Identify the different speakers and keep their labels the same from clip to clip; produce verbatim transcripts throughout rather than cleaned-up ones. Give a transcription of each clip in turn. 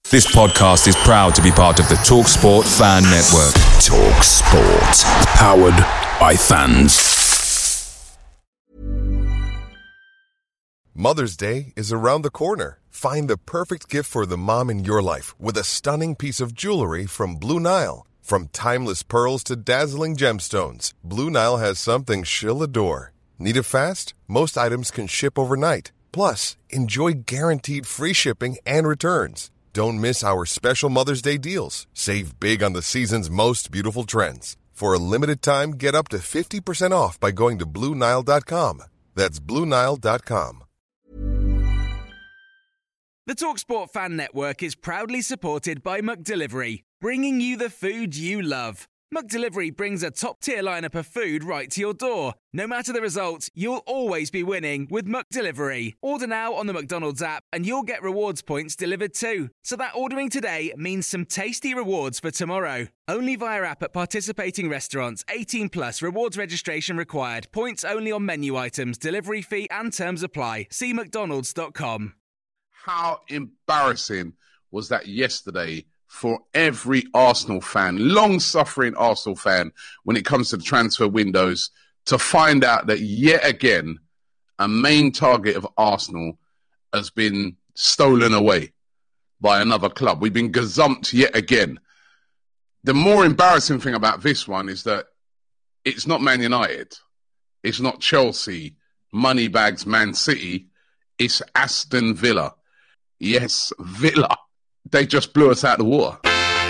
Speaker 1: This podcast is proud to be part of the TalkSport Fan Network. TalkSport. Powered by fans.
Speaker 2: Mother's Day is around the corner. Find the perfect gift for the mom in your life with a stunning piece of jewelry from Blue Nile. From timeless pearls to dazzling gemstones, Blue Nile has something she'll adore. Need it fast? Most items can ship overnight. Plus, enjoy guaranteed free shipping and returns. Don't miss our special Mother's Day deals. Save big on the season's most beautiful trends. For a limited time, get up to fifty percent off by going to Blue Nile dot com. That's Blue Nile dot com.
Speaker 3: The TalkSport Fan Network is proudly supported by McDelivery, bringing you the food you love. McDelivery brings a top-tier lineup of food right to your door. No matter the result, you'll always be winning with McDelivery. Order now on the McDonald's app and you'll get rewards points delivered too. So that ordering today means some tasty rewards for tomorrow. Only via app at participating restaurants. eighteen plus, rewards registration required. Points only on menu items, delivery fee and terms apply. See mcdonalds dot com.
Speaker 4: How embarrassing was that yesterday for every Arsenal fan, long-suffering Arsenal fan, when it comes to the transfer windows, to find out that yet again a main target of Arsenal has been stolen away by another club. We've been gazumped yet again. The more embarrassing thing about this one is that it's not Man United, it's not Chelsea, Moneybags Man City, it's Aston Villa. Yes, Villa. They just blew us out of the water.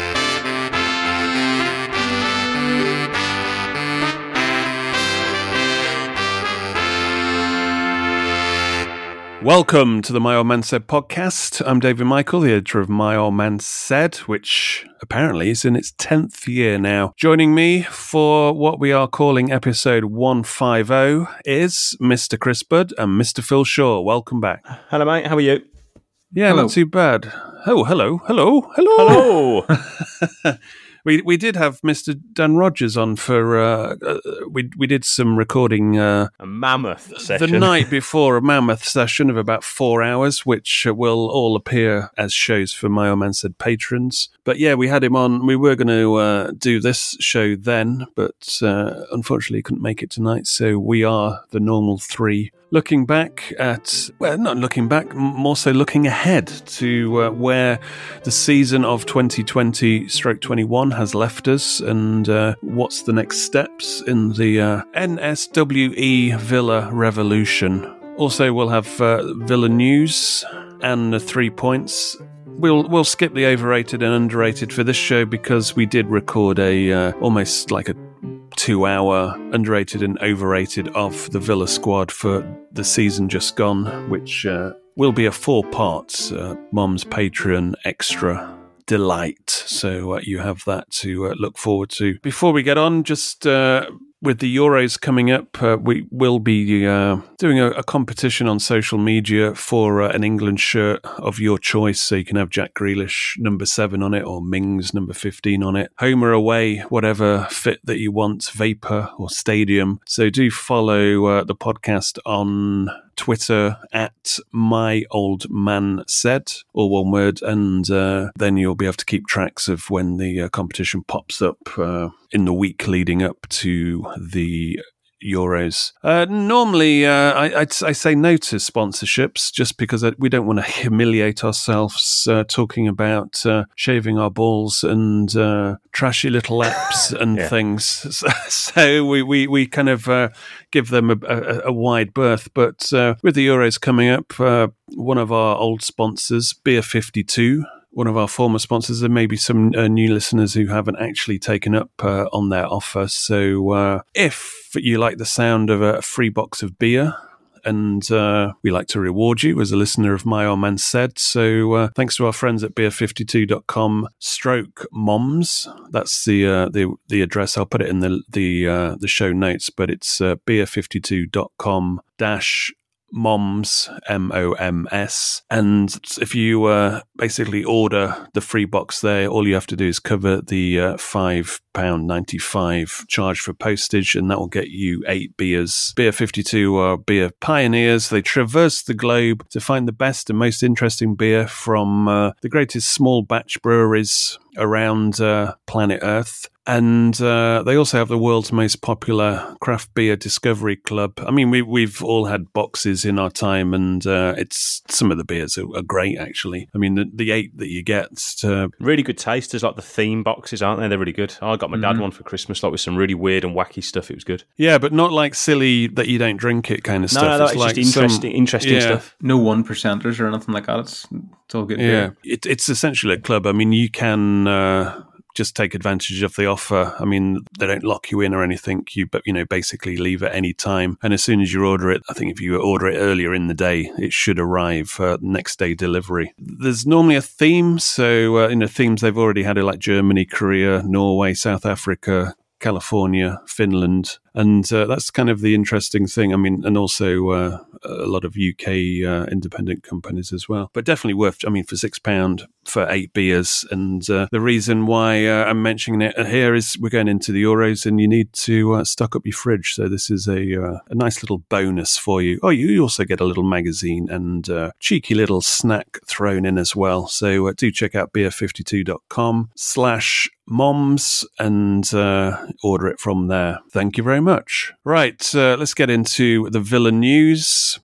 Speaker 5: Welcome to the My Old Man Said podcast. I'm David Michael, the editor of My Old Man Said, which apparently is in its tenth year now. Joining me for what we are calling episode one fifty is Mister Chris Budd and Mister Phil Shaw. Welcome back.
Speaker 6: Hello, mate. How are you?
Speaker 5: Yeah,
Speaker 6: hello.
Speaker 5: Not too bad. Oh, hello, hello, hello.
Speaker 6: Hello.
Speaker 5: we we did have Mister Dan Rogers on for, uh, uh, we we did some recording. Uh,
Speaker 6: a mammoth session.
Speaker 5: The night before, a mammoth session of about four hours, which will all appear as shows for My Old Man Said patrons. But yeah, we had him on. We were going to uh, do this show then, but uh, unfortunately couldn't make it tonight. So we are the normal three. Looking back at, well, not looking back, more so looking ahead to uh, where the season of twenty twenty stroke twenty-one has left us and uh, what's the next steps in the uh, N S W E Villa revolution. Also, we'll have uh, Villa news and the three points. We'll we'll skip the overrated and underrated for this show because we did record a uh, almost like a two-hour underrated and overrated of the Villa squad for the season just gone, which uh, will be a four-part uh, Mom's Patreon extra delight. So uh, you have that to uh, look forward to. Before we get on, just uh, with the Euros coming up, uh, we will be uh, doing a, a competition on social media for uh, an England shirt of your choice. So you can have Jack Grealish number seven on it or Mings number fifteen on it. Home or away, whatever fit that you want, Vapor or Stadium. So do follow uh, the podcast on Twitter at My Old Man Said, all one word, and uh, then you'll be able to keep tracks of when the uh, competition pops up uh, in the week leading up to the Euros. Uh, normally, uh, I, I'd, I say no to sponsorships just because we don't want to humiliate ourselves uh, talking about uh, shaving our balls and uh, trashy little apps and
Speaker 6: yeah.
Speaker 5: things. So, so we, we, we kind of uh, give them a, a, a wide berth. But uh, with the Euros coming up, uh, one of our old sponsors, Beer fifty-two, one of our former sponsors, there may be some uh, new listeners who haven't actually taken up uh, on their offer. So uh, if you like the sound of a free box of beer, and uh, we like to reward you as a listener of My Old Man Said. So uh, thanks to our friends at beer fifty-two dot com stroke moms. That's the uh, the the address. I'll put it in the the uh, the show notes, but it's uh, beer fifty-two dot com dash Moms, M O M S. And if you uh, basically order the free box there, all you have to do is cover the uh, five pounds ninety-five charge for postage, and that will get you eight beers. Beer fifty-two are beer pioneers. They traverse the globe to find the best and most interesting beer from uh, the greatest small batch breweries around uh, planet Earth. And uh, they also have the world's most popular craft beer discovery club. I mean, we, we've all had boxes in our time, and uh, it's some of the beers are, are great, actually. I mean, the, the eight that you get. Uh,
Speaker 6: really good tasters, like the theme boxes, aren't they? They're really good. I got my dad mm-hmm. one for Christmas, like with some really weird and wacky stuff. It was good.
Speaker 5: Yeah, but not like silly that you don't drink it kind of
Speaker 6: no,
Speaker 5: stuff.
Speaker 6: No, no,
Speaker 5: it's,
Speaker 6: it's
Speaker 5: like
Speaker 6: just interesting,
Speaker 5: some,
Speaker 6: interesting
Speaker 5: yeah.
Speaker 6: stuff.
Speaker 7: No one percenters or anything like that. It's, it's all good
Speaker 5: Yeah,
Speaker 7: beer.
Speaker 5: it, it's essentially a club. I mean, you can... Uh, just take advantage of the offer. I mean, they don't lock you in or anything. You, but you know, basically leave at any time. And as soon as you order it, I think if you order it earlier in the day, it should arrive uh, next day delivery. There's normally a theme. So, uh, you know, themes they've already had it like Germany, Korea, Norway, South Africa, California, Finland. And uh, that's kind of the interesting thing. I mean, and also uh, a lot of U K uh, independent companies as well. But definitely worth, I mean, for six pounds for eight beers. And uh, the reason why uh, I'm mentioning it here is we're going into the Euros and you need to uh, stock up your fridge. So this is a uh, a nice little bonus for you. Oh, you also get a little magazine and uh, cheeky little snack thrown in as well. So uh, do check out beer fifty-two dot com slash moms and uh, order it from there. Thank you very much. Much. Right, uh, let's get into the Villa news.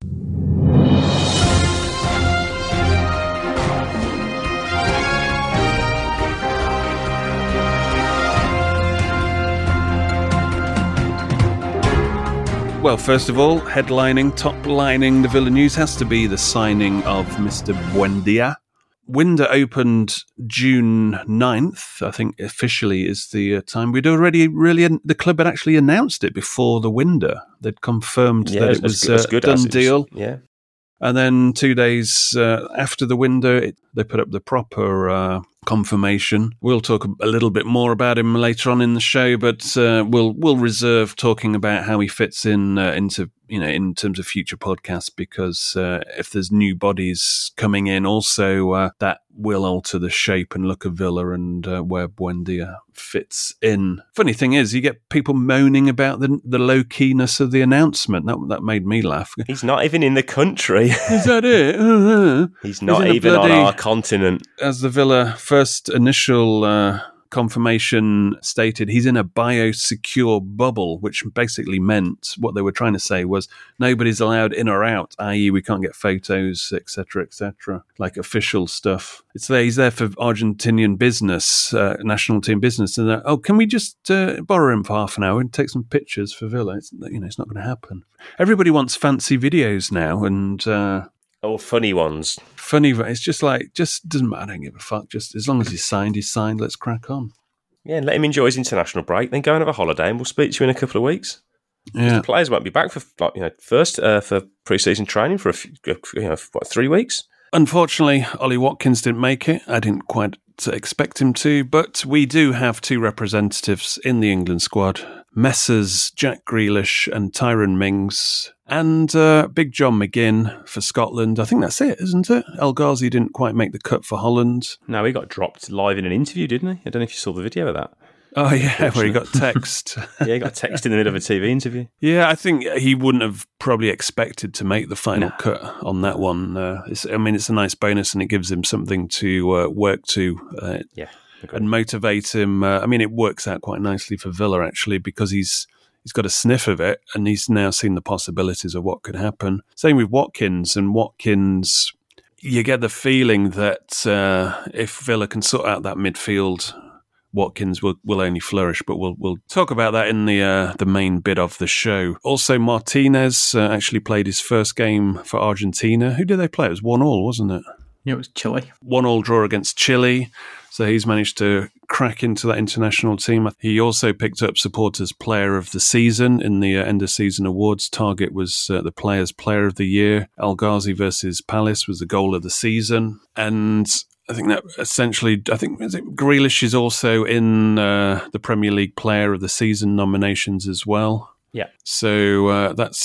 Speaker 5: Well, first of all, headlining, top-lining the Villa news has to be the signing of Mister Buendia. Window opened June ninth, I think officially is the uh, time. We'd already really, the club had actually announced it before the window. They'd confirmed
Speaker 6: yeah,
Speaker 5: that
Speaker 6: it
Speaker 5: was
Speaker 6: a
Speaker 5: uh, done deal.
Speaker 6: Yeah.
Speaker 5: And then two days uh, after the window, it, they put up the proper uh, confirmation. We'll talk a little bit more about him later on in the show, but uh, we'll we'll reserve talking about how he fits in uh, into you know in terms of future podcasts, because uh, if there's new bodies coming in, also uh, that will alter the shape and look of Villa and uh, where Buendia fits in. Funny thing is, you get people moaning about the the low keyness of the announcement. That that made me laugh.
Speaker 6: He's not even in the country.
Speaker 5: Is that it? Uh-huh.
Speaker 6: He's not
Speaker 5: He's
Speaker 6: even
Speaker 5: bloody,
Speaker 6: on our continent.
Speaker 5: As the Villa first initial uh, confirmation stated, he's in a biosecure bubble, which basically meant what they were trying to say was nobody's allowed in or out, that is we can't get photos, et cetera, et cetera, like official stuff. It's there. He's there for Argentinian business, uh, national team business. And oh, can we just uh, borrow him for half an hour and take some pictures for Villa? It's, you know, it's not going to happen. Everybody wants fancy videos now, and uh,
Speaker 6: oh, funny ones.
Speaker 5: Funny, it's just like, just doesn't matter. I don't give a fuck. Just as long as he's signed, he's signed. Let's crack on.
Speaker 6: Yeah, and let him enjoy his international break. Then go and have a holiday, and we'll speak to you in a couple of weeks.
Speaker 5: Yeah,
Speaker 6: the players won't be back for like you know first uh, for pre-season training for a few, you know what, three weeks.
Speaker 5: Unfortunately, Ollie Watkins didn't make it. I didn't quite expect him to, but we do have two representatives in the England squad. Messrs Jack Grealish and Tyrone Mings, and uh, Big John McGinn for Scotland. I think that's it, isn't it? El Ghazi didn't quite make the cut for Holland.
Speaker 6: No, he got dropped live in an interview, didn't he? I don't know if you saw the video of that.
Speaker 5: Oh, yeah, where he got text.
Speaker 6: Yeah, he got text in the middle of a T V interview.
Speaker 5: Yeah, I think he wouldn't have probably expected to make the final
Speaker 6: no.
Speaker 5: cut on that one. Uh, it's, I mean, it's a nice bonus, and it gives him something to uh, work to. Uh,
Speaker 6: yeah.
Speaker 5: And motivate him. Uh, I mean, it works out quite nicely for Villa, actually, because he's he's got a sniff of it, and he's now seen the possibilities of what could happen. Same with Watkins, and Watkins, you get the feeling that uh, if Villa can sort out that midfield, Watkins will, will only flourish, but we'll we'll talk about that in the uh, the main bit of the show. Also, Martinez uh, actually played his first game for Argentina. Who did they play? It was one all, wasn't it?
Speaker 7: Yeah, it was Chile.
Speaker 5: One all draw against Chile. So he's managed to crack into that international team. He also picked up Supporters Player of the Season in the uh, end of season awards. Target was uh, the Players Player of the Year. El Ghazi versus Palace was the goal of the season. And I think that essentially, I think is it Grealish is also in uh, the Premier League Player of the Season nominations as well.
Speaker 6: Yeah.
Speaker 5: So uh, that's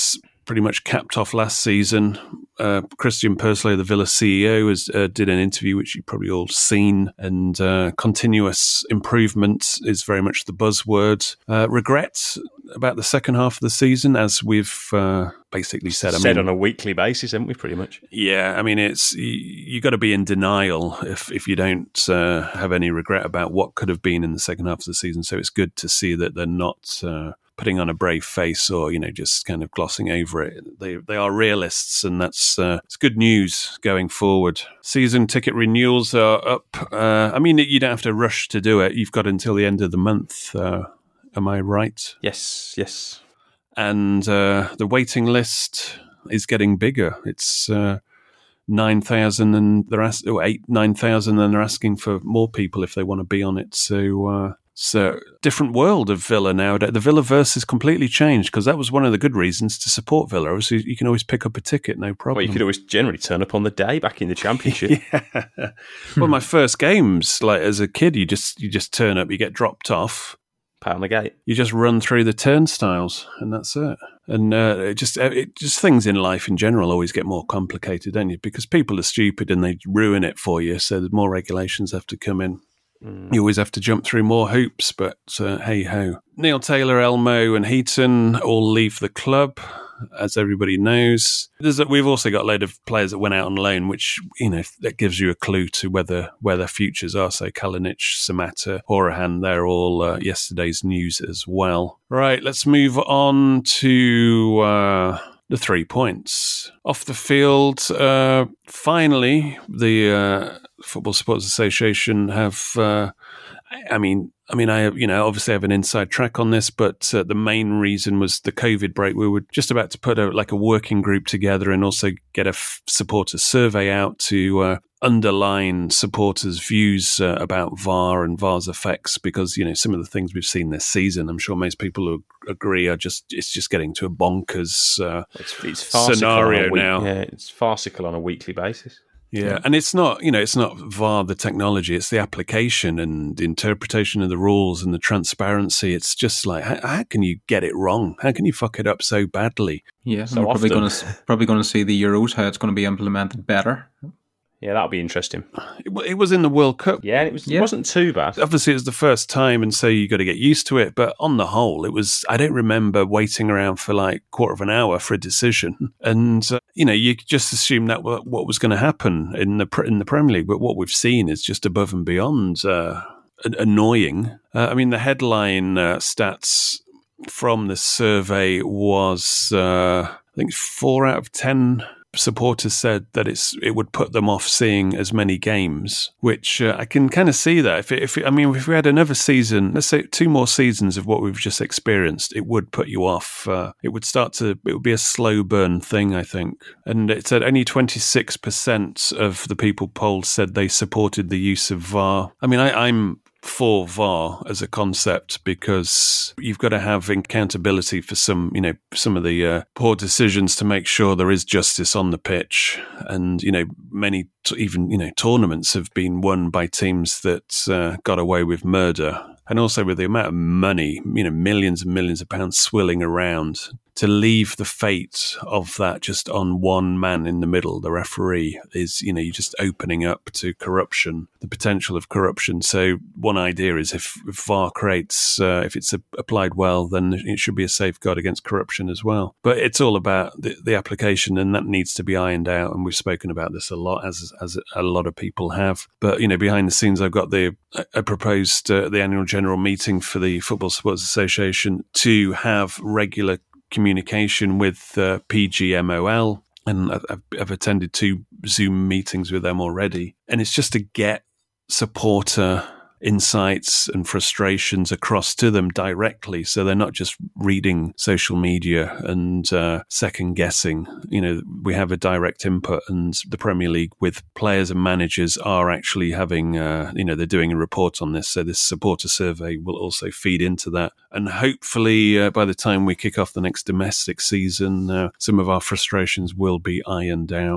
Speaker 5: pretty much capped off last season. Uh, Christian Purslow, the Villa C E O, has, uh, did an interview which you've probably all seen, and uh, continuous improvement is very much the buzzword. Uh, regret about the second half of the season, as we've uh, basically said. I
Speaker 6: said
Speaker 5: mean,
Speaker 6: on a weekly basis, haven't we, pretty much?
Speaker 5: Yeah, I mean, it's you, you got to be in denial if, if you don't uh, have any regret about what could have been in the second half of the season. So it's good to see that they're not uh, putting on a brave face or, you know, just kind of glossing over it. They they are realists, and that's uh, it's good news going forward. Season ticket renewals are up. Uh, I mean, you don't have to rush to do it. You've got until the end of the month. Uh, am I right?
Speaker 6: Yes, yes.
Speaker 5: And uh, the waiting list is getting bigger. It's uh, nine thousand, and they're ask- oh, eight, nine thousand, and they're asking for more people if they want to be on it. So. Uh, It's a different world of Villa nowadays. The Villaverse has completely changed, because that was one of the good reasons to support Villa. Obviously, you can always pick up a ticket, no problem.
Speaker 6: Well, you could always generally turn up on the day back in the Championship.
Speaker 5: yeah. Well, my first games, like as a kid, you just you just turn up, you get dropped off,
Speaker 6: Pat on the gate.
Speaker 5: you just run through the turnstiles, and that's it. And uh, it just it, just things in life in general always get more complicated, don't you? Because people are stupid and they ruin it for you. So there's more regulations have to come in. Mm. You always have to jump through more hoops, but uh, hey-ho. Neil Taylor, Elmo and Heaton all leave the club, as everybody knows. There's a, we've also got a load of players that went out on loan, which, you know, that gives you a clue to whether where their futures are. So Kalinic, Samatta, Horahan, they're all uh, yesterday's news as well. Right, let's move on to... Uh, The three points. Off the field, uh, finally, the uh, Football Supporters Association have, uh, I mean, I mean, I, you know, obviously have an inside track on this, but uh, the main reason was the COVID break. We were just about to put a, like a working group together and also get a f- supporter survey out to uh, underline supporters' views uh, about V A R and V A R's effects, because, you know, some of the things we've seen this season, I'm sure most people will agree, are just, it's just getting to a bonkers uh,
Speaker 6: it's, it's scenario week,
Speaker 5: now.
Speaker 6: Yeah, it's farcical on a weekly basis.
Speaker 5: Yeah.
Speaker 6: yeah,
Speaker 5: and it's not, you know, it's not V A R, the technology, it's the application and the interpretation of the rules and the transparency. It's just like, how, how can you get it wrong? How can you fuck it up so badly?
Speaker 7: Yeah,
Speaker 6: so
Speaker 7: we're probably
Speaker 6: often.
Speaker 7: going to probably going to see the Euros, how it's going to be implemented better.
Speaker 6: Yeah, that'll be interesting.
Speaker 5: It, it was in the World Cup.
Speaker 6: Yeah, it, was,
Speaker 7: yeah.
Speaker 6: it wasn't too bad.
Speaker 5: Obviously, it was the first time, and so you got to get used to it. But on the whole, it was, I don't remember waiting around for like a quarter of an hour for a decision. And, uh, you know, you just assume that what, what was going to happen in the in the Premier League. But what we've seen is just above and beyond uh, annoying. Uh, I mean, the headline uh, stats from the survey was, uh, I think, four out of ten supporters said that it's it would put them off seeing as many games, which uh, I can kind of see that. If, it, if it, I mean, if we had another season, let's say two more seasons of what we've just experienced, it would put you off. Uh, it would start to, it would be a slow burn thing, I think. And it said only twenty-six percent of the people polled said they supported the use of V A R. I mean, I, I'm for V A R as a concept, because you've got to have accountability for some, you know, some of the uh, poor decisions to make sure there is justice on the pitch. And, you know, many t- even, you know, tournaments have been won by teams that uh, got away with murder. And also with the amount of money, you know, millions and millions of pounds swilling around, to leave the fate of that just on one man in the middle, the referee, is, you know, you're just opening up to corruption, the potential of corruption. So one idea is if, if V A R creates, uh, if it's a, applied well, then it should be a safeguard against corruption as well. But it's all about the, the application, and that needs to be ironed out. And we've spoken about this a lot, as as a lot of people have. But, you know, behind the scenes, I've got the, I proposed uh, the annual general meeting for the Football Supporters Association to have regular communication with uh, P G M O L, and I've, I've attended two Zoom meetings with them already, and it's just to get supporter insights and frustrations across to them directly, so they're not just reading social media and uh, second guessing. You know, we have a direct input, and the Premier League with players and managers are actually having, uh, you know, they're doing a report on this, so this supporter survey will also feed into that. And hopefully uh, by the time we kick off the next domestic season, uh, some of our frustrations will be ironed out.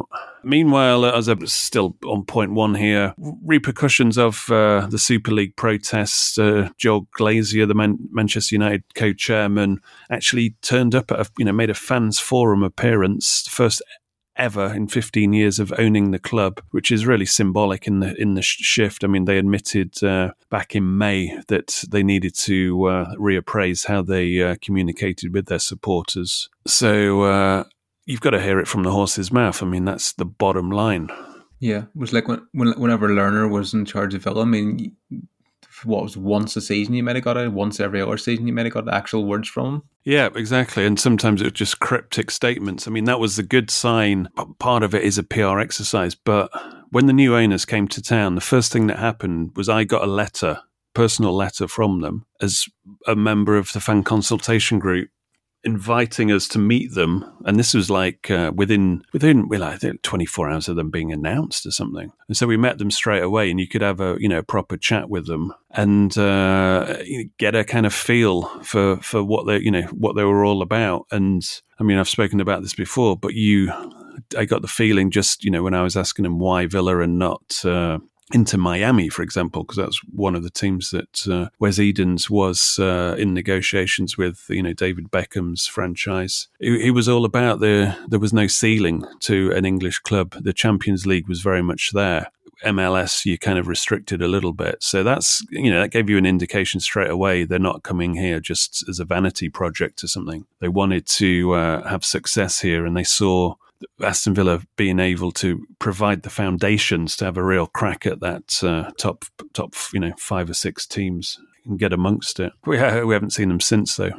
Speaker 5: Meanwhile, as I'm still on point one here, repercussions of uh, the Super League protests. Uh, Joel Glazier, the Man- Manchester United co-chairman, actually turned up at a, you know, made a fans forum appearance, first ever in fifteen years of owning the club, which is really symbolic in the in the sh- shift. I mean, they admitted uh, back in May that they needed to uh, reappraise how they uh, communicated with their supporters. So uh, you've got to hear it from the horse's mouth. I mean, that's the bottom line.
Speaker 7: Yeah, it was like when, when whenever Lerner was in charge of Villa. I mean, what was once a season you might have got it, once every other season you might have got actual words from him.
Speaker 5: Yeah, exactly. And sometimes it was just cryptic statements. I mean, that was the good sign. Part of it is a P R exercise. But when the new owners came to town, the first thing that happened was I got a letter, personal letter from them as a member of the fan consultation group, inviting us to meet them. And this was like uh, within, within well, I think twenty-four hours of them being announced or something. And so we met them straight away, and you could have a, you know, proper chat with them and uh, get a kind of feel for, for what they, you know, what they were all about. And I mean, I've spoken about this before, but you, I got the feeling just, you know, when I was asking them why Villa and not uh, Inter Miami, for example, because that's one of the teams that uh, Wes Edens was uh, in negotiations with, you know, David Beckham's franchise. He, he was all about the, there was no ceiling to an English club. The Champions League was very much there. M L S, you kind of restricted a little bit. So that's, you know, that gave you an indication straight away. They're not coming here just as a vanity project or something. They wanted to uh, have success here, and they saw Aston Villa being able to provide the foundations to have a real crack at that uh, top, top, you know, five or six teams and get amongst it. We, ha- we haven't seen them since, though.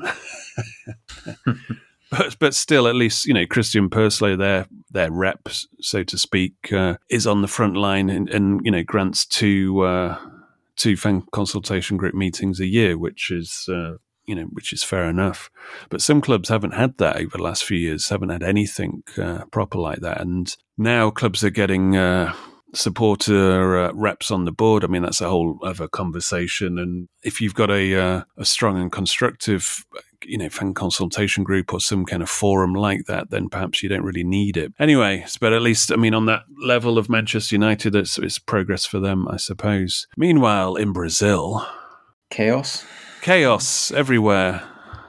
Speaker 5: but but still, at least, you know, Christian Purslow, their their rep, so to speak, uh, is on the front line and, and you know, grants two uh, two fan consultation group meetings a year, which is. Uh, you know, which is fair enough. But some clubs haven't had that over the last few years, haven't had anything uh, proper like that. And now clubs are getting uh, supporter uh, reps on the board. I mean, that's a whole other conversation. And if you've got a, uh, a strong and constructive, you know, fan consultation group or some kind of forum like that, then perhaps you don't really need it. Anyway, but at least, I mean, on that level of Manchester United, it's, it's progress for them, I suppose. Meanwhile, in Brazil...
Speaker 7: Chaos.
Speaker 5: Chaos everywhere.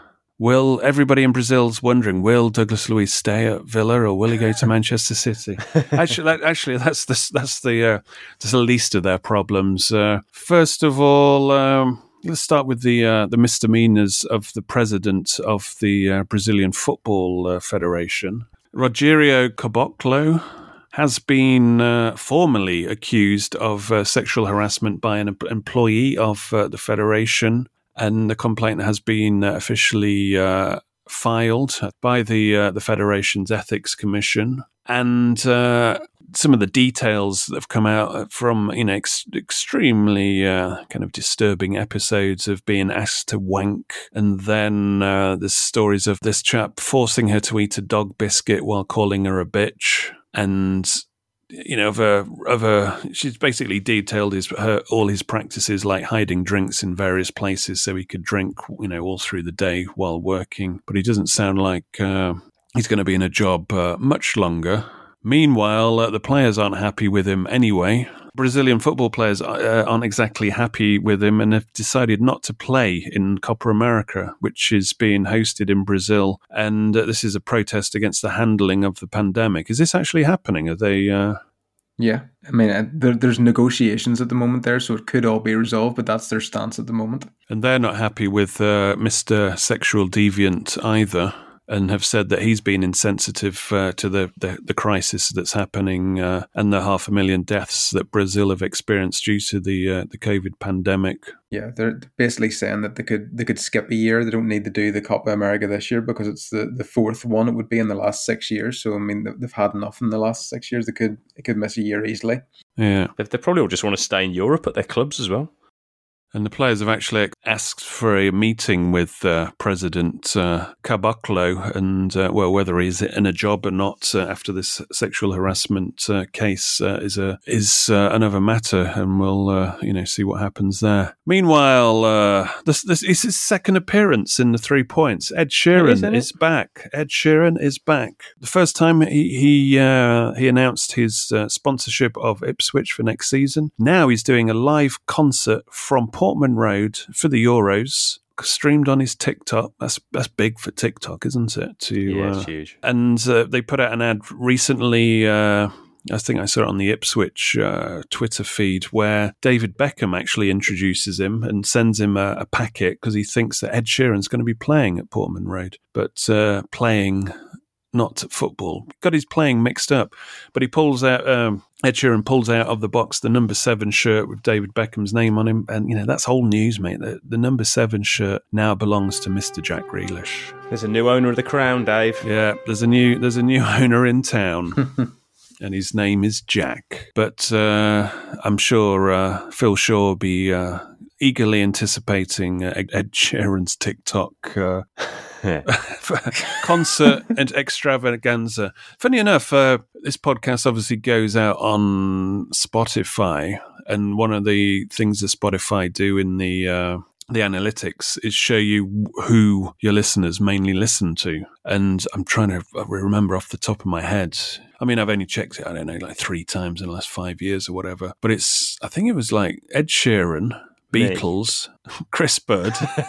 Speaker 5: Will everybody in Brazil's wondering, will Douglas Luiz stay at Villa or will he go to Manchester City? Actually, that, actually, that's the that's the uh, that's the least of their problems. Uh, first of all, um, let's start with the uh, the misdemeanors of the president of the uh, Brazilian Football uh, Federation, Rogério Caboclo. Has been uh, formally accused of uh, sexual harassment by an employee of uh, the Federation, and the complaint has been uh, officially uh, filed by the uh, the Federation's Ethics Commission. And uh, some of the details that have come out from, you know, ex- extremely uh, kind of disturbing episodes of being asked to wank, and then uh, there's stories of this chap forcing her to eat a dog biscuit while calling her a bitch. And, you know, of a, of a, she's basically detailed his, her, all his practices, like hiding drinks in various places so he could drink, you know, all through the day while working. But he doesn't sound like uh, he's going to be in a job uh, much longer. Meanwhile, uh, the players aren't happy with him anyway. Brazilian football players uh, aren't exactly happy with him and have decided not to play in Copa America, which is being hosted in Brazil. And uh, this is a protest against the handling of the pandemic. Is this actually happening? Are they... Uh...
Speaker 7: Yeah, I mean, uh, there, there's negotiations at the moment there, so it could all be resolved, but that's their stance at the moment.
Speaker 5: And they're not happy with uh, Mister Sexual Deviant either, and have said that he's been insensitive uh, to the, the, the crisis that's happening uh, and the half a million deaths that Brazil have experienced due to the uh, the COVID pandemic.
Speaker 7: Yeah, they're basically saying that they could they could skip a year. They don't need to do the Copa America this year because it's the, the fourth one it would be in the last six years. So, I mean, they've had enough in the last six years. They could they could miss a year easily.
Speaker 5: Yeah.
Speaker 6: They, they probably all just want to stay in Europe at their clubs as well.
Speaker 5: And the players have actually asked for a meeting with uh, President uh, Caboclo and, uh, well, whether he's in a job or not uh, after this sexual harassment uh, case uh, is a is uh, another matter, and we'll, uh, you know, see what happens there. Meanwhile, uh, this, this is his second appearance in the Three Points. Ed Sheeran is, is back. Ed Sheeran is back. The first time he he, uh, he announced his uh, sponsorship of Ipswich for next season. Now he's doing a live concert from Portman Road for the Euros, streamed on his TikTok. That's that's big for TikTok, isn't it? To,
Speaker 6: yeah, it's
Speaker 5: uh,
Speaker 6: huge.
Speaker 5: And uh, they put out an ad recently, uh, I think I saw it on the Ipswich uh, Twitter feed, where David Beckham actually introduces him and sends him a, a packet because he thinks that Ed Sheeran's going to be playing at Portman Road, but uh, playing... not football. Got his playing mixed up. But he pulls out, um, Ed Sheeran pulls out of the box the number seven shirt with David Beckham's name on him. And, you know, that's whole news, mate. The, the number seven shirt now belongs to Mister Jack Grealish.
Speaker 6: There's a new owner of the Crown, Dave.
Speaker 5: Yeah, there's a new there's a new owner in town. And his name is Jack. But uh, I'm sure uh, Phil Shaw will be uh, eagerly anticipating uh, Ed Sheeran's TikTok uh concert and extravaganza. Funny enough, uh, this podcast obviously goes out on Spotify, and one of the things that Spotify do in the uh, the analytics is show you who your listeners mainly listen to. And I'm trying to remember off the top of my head. I mean, I've only checked it, I don't know, like three times in the last five years or whatever. But it's, I think it was like Ed Sheeran, Beatles, Me. Chris Bird,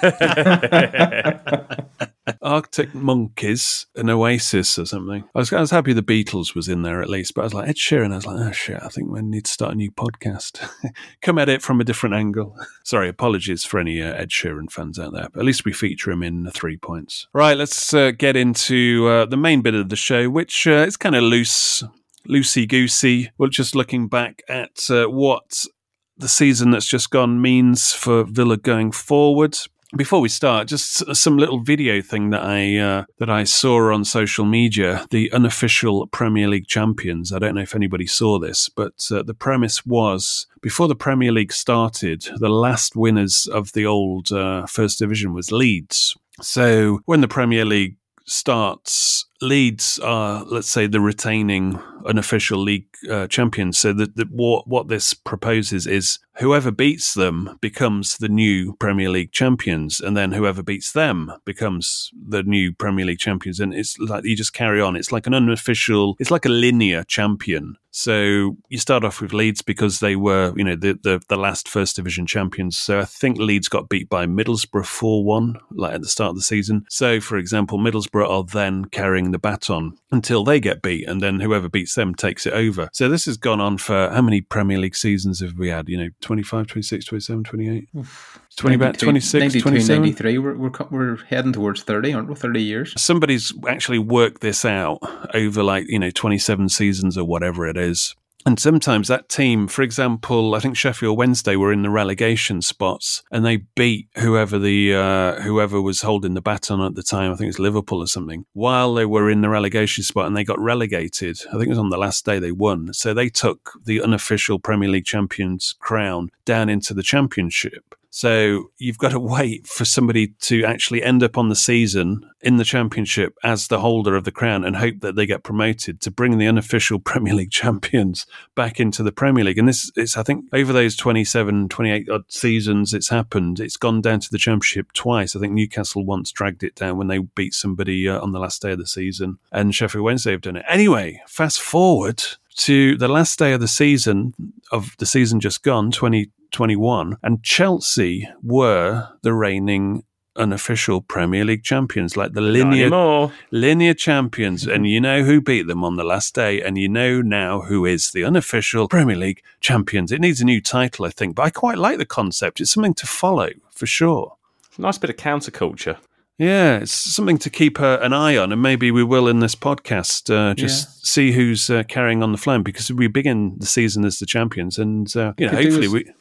Speaker 5: Arctic Monkeys, and Oasis or something. I was, I was happy the Beatles was in there at least, but I was like, Ed Sheeran, I was like, oh shit, I think we need to start a new podcast. Come at it from a different angle. Sorry, apologies for any uh, Ed Sheeran fans out there, but at least we feature him in the Three Points. Right, let's uh, get into uh, the main bit of the show, which uh, is kind of loose, loosey-goosey. We're just looking back at uh, what the season that's just gone means for Villa going forward. Before we start, just some little video thing that I uh, that I saw on social media, the unofficial Premier League champions. I don't know if anybody saw this, but uh, the premise was, before the Premier League started, the last winners of the old uh, First Division was Leeds. So when the Premier League starts, Leeds are, let's say, the retaining unofficial league uh, champions. So that, that what, what this proposes is whoever beats them becomes the new Premier League champions, and then whoever beats them becomes the new Premier League champions. And it's like you just carry on. It's like an unofficial, it's like a linear champion. So you start off with Leeds because they were, you know, the, the, the last First Division champions. So I think Leeds got beat by Middlesbrough four one, like at the start of the season. So, for example, Middlesbrough are then carrying the baton until they get beat, and then whoever beats them takes it over. So this has gone on for, how many Premier League seasons have we had? You know, twenty-five, twenty-six, twenty-seven, twenty-eight? twenty, about twenty-six, twenty-seven?
Speaker 7: ninety-three, we're, we're, we're heading towards thirty, aren't we? thirty years.
Speaker 5: Somebody's actually worked this out over like, you know, twenty-seven seasons or whatever it is. And sometimes that team, for example, I think Sheffield Wednesday were in the relegation spots, and they beat whoever the uh, whoever was holding the baton at the time. I think it was Liverpool or something. While they were in the relegation spot, and they got relegated. I think it was on the last day they won. So they took the unofficial Premier League champions crown down into the Championship. So you've got to wait for somebody to actually end up on the season in the Championship as the holder of the crown and hope that they get promoted to bring the unofficial Premier League champions back into the Premier League. And this is, I think, over those twenty-seven, twenty-eight odd seasons it's happened, it's gone down to the Championship twice. I think Newcastle once dragged it down when they beat somebody uh, on the last day of the season, and Sheffield Wednesday have done it. Anyway, fast forward to the last day of the season, of the season just gone, twenty twenty-one, and Chelsea were the reigning unofficial Premier League champions, like the linear linear champions. And you know who beat them on the last day, and you know now who is the unofficial Premier League champions. It needs a new title, I think, but I quite like the concept. It's something to follow, for sure.
Speaker 6: It's a nice bit of counterculture.
Speaker 5: Yeah, it's something to keep uh, an eye on, and maybe we will in this podcast uh, just yeah. see who's uh, carrying on the flame, because we begin the season as the champions, and uh, you know, hopefully we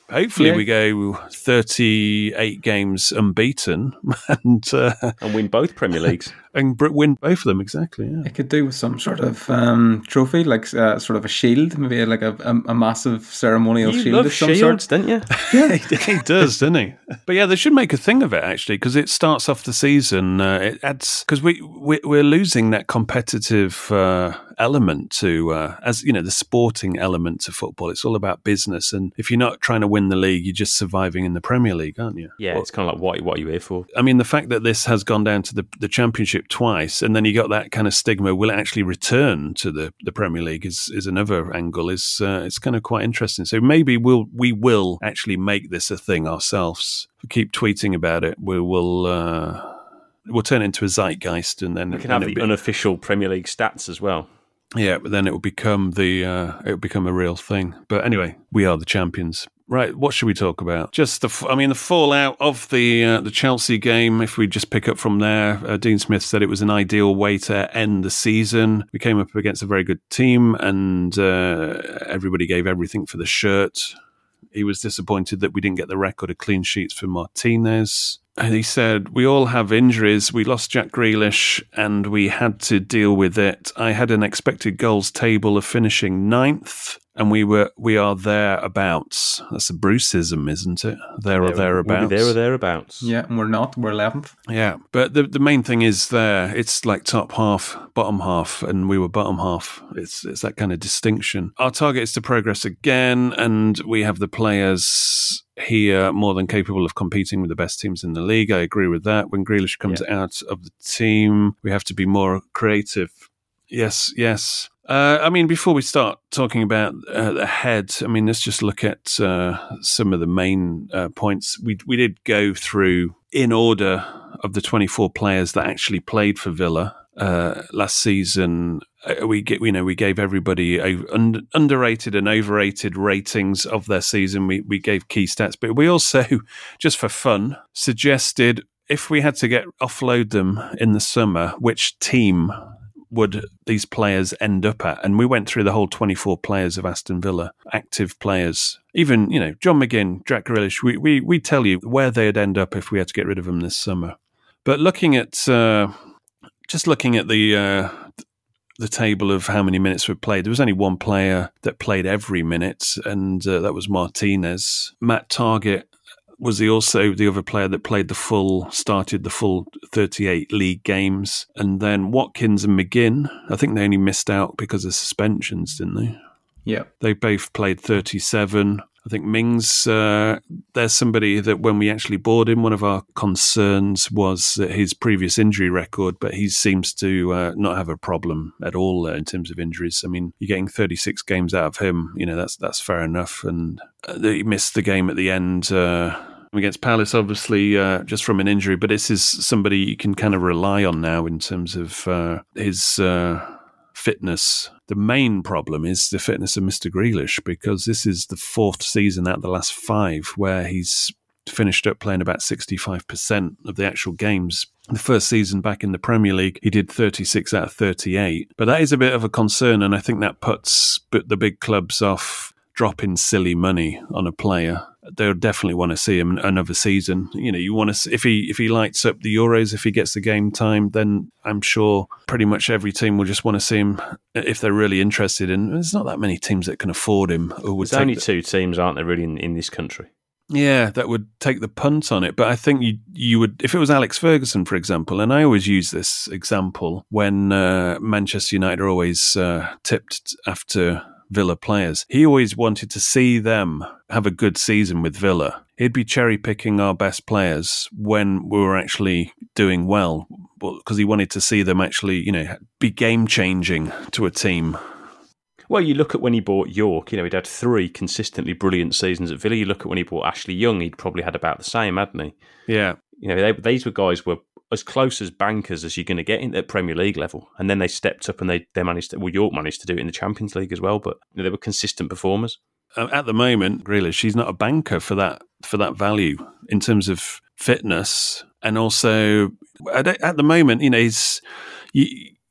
Speaker 5: hopefully
Speaker 7: Yeah.
Speaker 5: we go thirty-eight games unbeaten and uh,
Speaker 6: And win both Premier Leagues.
Speaker 5: and br- win both of them, exactly, yeah.
Speaker 7: It could do with some sort of um, trophy, like uh, sort of a shield, maybe like a, a, a massive ceremonial
Speaker 6: You
Speaker 7: shield
Speaker 6: love
Speaker 7: of some
Speaker 6: shields,
Speaker 7: sort.
Speaker 6: don't you?
Speaker 5: Yeah, he, he does, doesn't he? But yeah, they should make a thing of it, actually, because it starts off the season. Uh, it adds because we, we we're losing that competitive uh, element to, uh, as you know, the sporting element to football. It's all about business, and if you're not trying to win the league, you're just surviving in the Premier League, aren't you?
Speaker 6: Yeah, it's kind of like, what, what are you here for?
Speaker 5: I mean, the fact that this has gone down to the, the Championship twice, and then you got that kind of stigma, will it actually return to the, the Premier League is, is another angle. Is uh, it's kind of quite interesting. So maybe we'll we will actually make this a thing ourselves. If we keep tweeting about it, we will uh, we'll turn it into a zeitgeist, and then
Speaker 6: We can
Speaker 5: then
Speaker 6: have the
Speaker 5: it'll be-
Speaker 6: unofficial Premier League stats as well.
Speaker 5: yeah, but then it will become the uh, it will become a real thing. But anyway, we are the champions. Right, what should we talk about? Just the, f- I mean, the fallout of the uh, the Chelsea game. If we just pick up from there, uh, Dean Smith said it was an ideal way to end the season. We came up against a very good team, and uh, everybody gave everything for the shirt. He was disappointed that we didn't get the record of clean sheets for Martinez. And he said, we all have injuries. We lost Jack Grealish and we had to deal with it. I had an expected goals table of finishing ninth, and we were we are thereabouts. That's a Bruceism, isn't it? There or thereabouts.
Speaker 6: We'll be there or thereabouts.
Speaker 7: Yeah, and we're not. We're eleventh.
Speaker 5: Yeah, but the the main thing is there. It's like top half, bottom half, and we were bottom half. It's it's that kind of distinction. Our target is to progress again, and we have the players here more than capable of competing with the best teams in the league. I agree with that. When Grealish comes
Speaker 6: Yeah.
Speaker 5: out of the team, we have to be more creative. Yes, yes. Uh, I mean, before we start talking about uh, the head, I mean, let's just look at uh, some of the main uh, points. We we did go through in order of the twenty-four players that actually played for Villa uh, last season. Uh, we get, you know, we gave everybody a un- underrated and overrated ratings of their season. We we gave key stats, but we also, just for fun, suggested if we had to get offload them in the summer, which team would these players end up at? And we went through the whole twenty-four players of Aston Villa, active players. Even, you know, John McGinn, Jack Grealish, we, we, we tell you where they'd end up if we had to get rid of them this summer. But looking at, uh, just looking at the uh, the table of how many minutes were played, there was only one player that played every minute, and uh, that was Martinez. Matt Targett was the also the other player that played the full, started the full thirty-eight league games. And then Watkins and McGinn, I think they only missed out because of suspensions, didn't they?
Speaker 7: Yeah.
Speaker 5: They both played thirty-seven. I think Mings, uh, there's somebody that when we actually bought him, one of our concerns was his previous injury record, but he seems to uh, not have a problem at all uh, in terms of injuries. I mean, you're getting thirty-six games out of him, you know, that's that's fair enough. And uh, he missed the game at the end uh, against Palace, obviously, uh, just from an injury, but this is somebody you can kind of rely on now in terms of uh, his uh, fitness. The main problem is the fitness of Mister Grealish, because this is the fourth season out of the last five where he's finished up playing about sixty-five percent of the actual games. The first season back in the Premier League, he did thirty-six out of thirty-eight. But that is a bit of a concern, and I think that puts the big clubs off dropping silly money on a player. They'll definitely want to see him another season. You know, you want to see, if he if he lights up the Euros, if he gets the game time, then I'm sure pretty much every team will just want to see him if they're really interested. And there's not that many teams that can afford him. Or would
Speaker 6: There's only
Speaker 5: the,
Speaker 6: two teams, aren't there, really, in, in this country?
Speaker 5: Yeah, that would take the punt on it. But I think you you would, if it was Alex Ferguson, for example, and I always use this example when uh, Manchester United are always uh, tipped after Villa players. He always wanted to see them have a good season with Villa. He'd be cherry picking our best players when we were actually doing well, because he wanted to see them actually, you know, be game changing to a team.
Speaker 6: Well, you look at when he bought York, you know, he'd had three consistently brilliant seasons at Villa. You look at when he bought Ashley Young, he'd probably had about the same, hadn't he?
Speaker 5: Yeah.
Speaker 6: You know, they, these were guys were as close as bankers as you're going to get in at Premier League level. And then they stepped up and they, they managed to, well, York managed to do it in the Champions League as well, but you know, they were consistent performers.
Speaker 5: Uh, at the moment, Grealish, she's not a banker for that for that value in terms of fitness. And also, at, at the moment, you know, he's... You,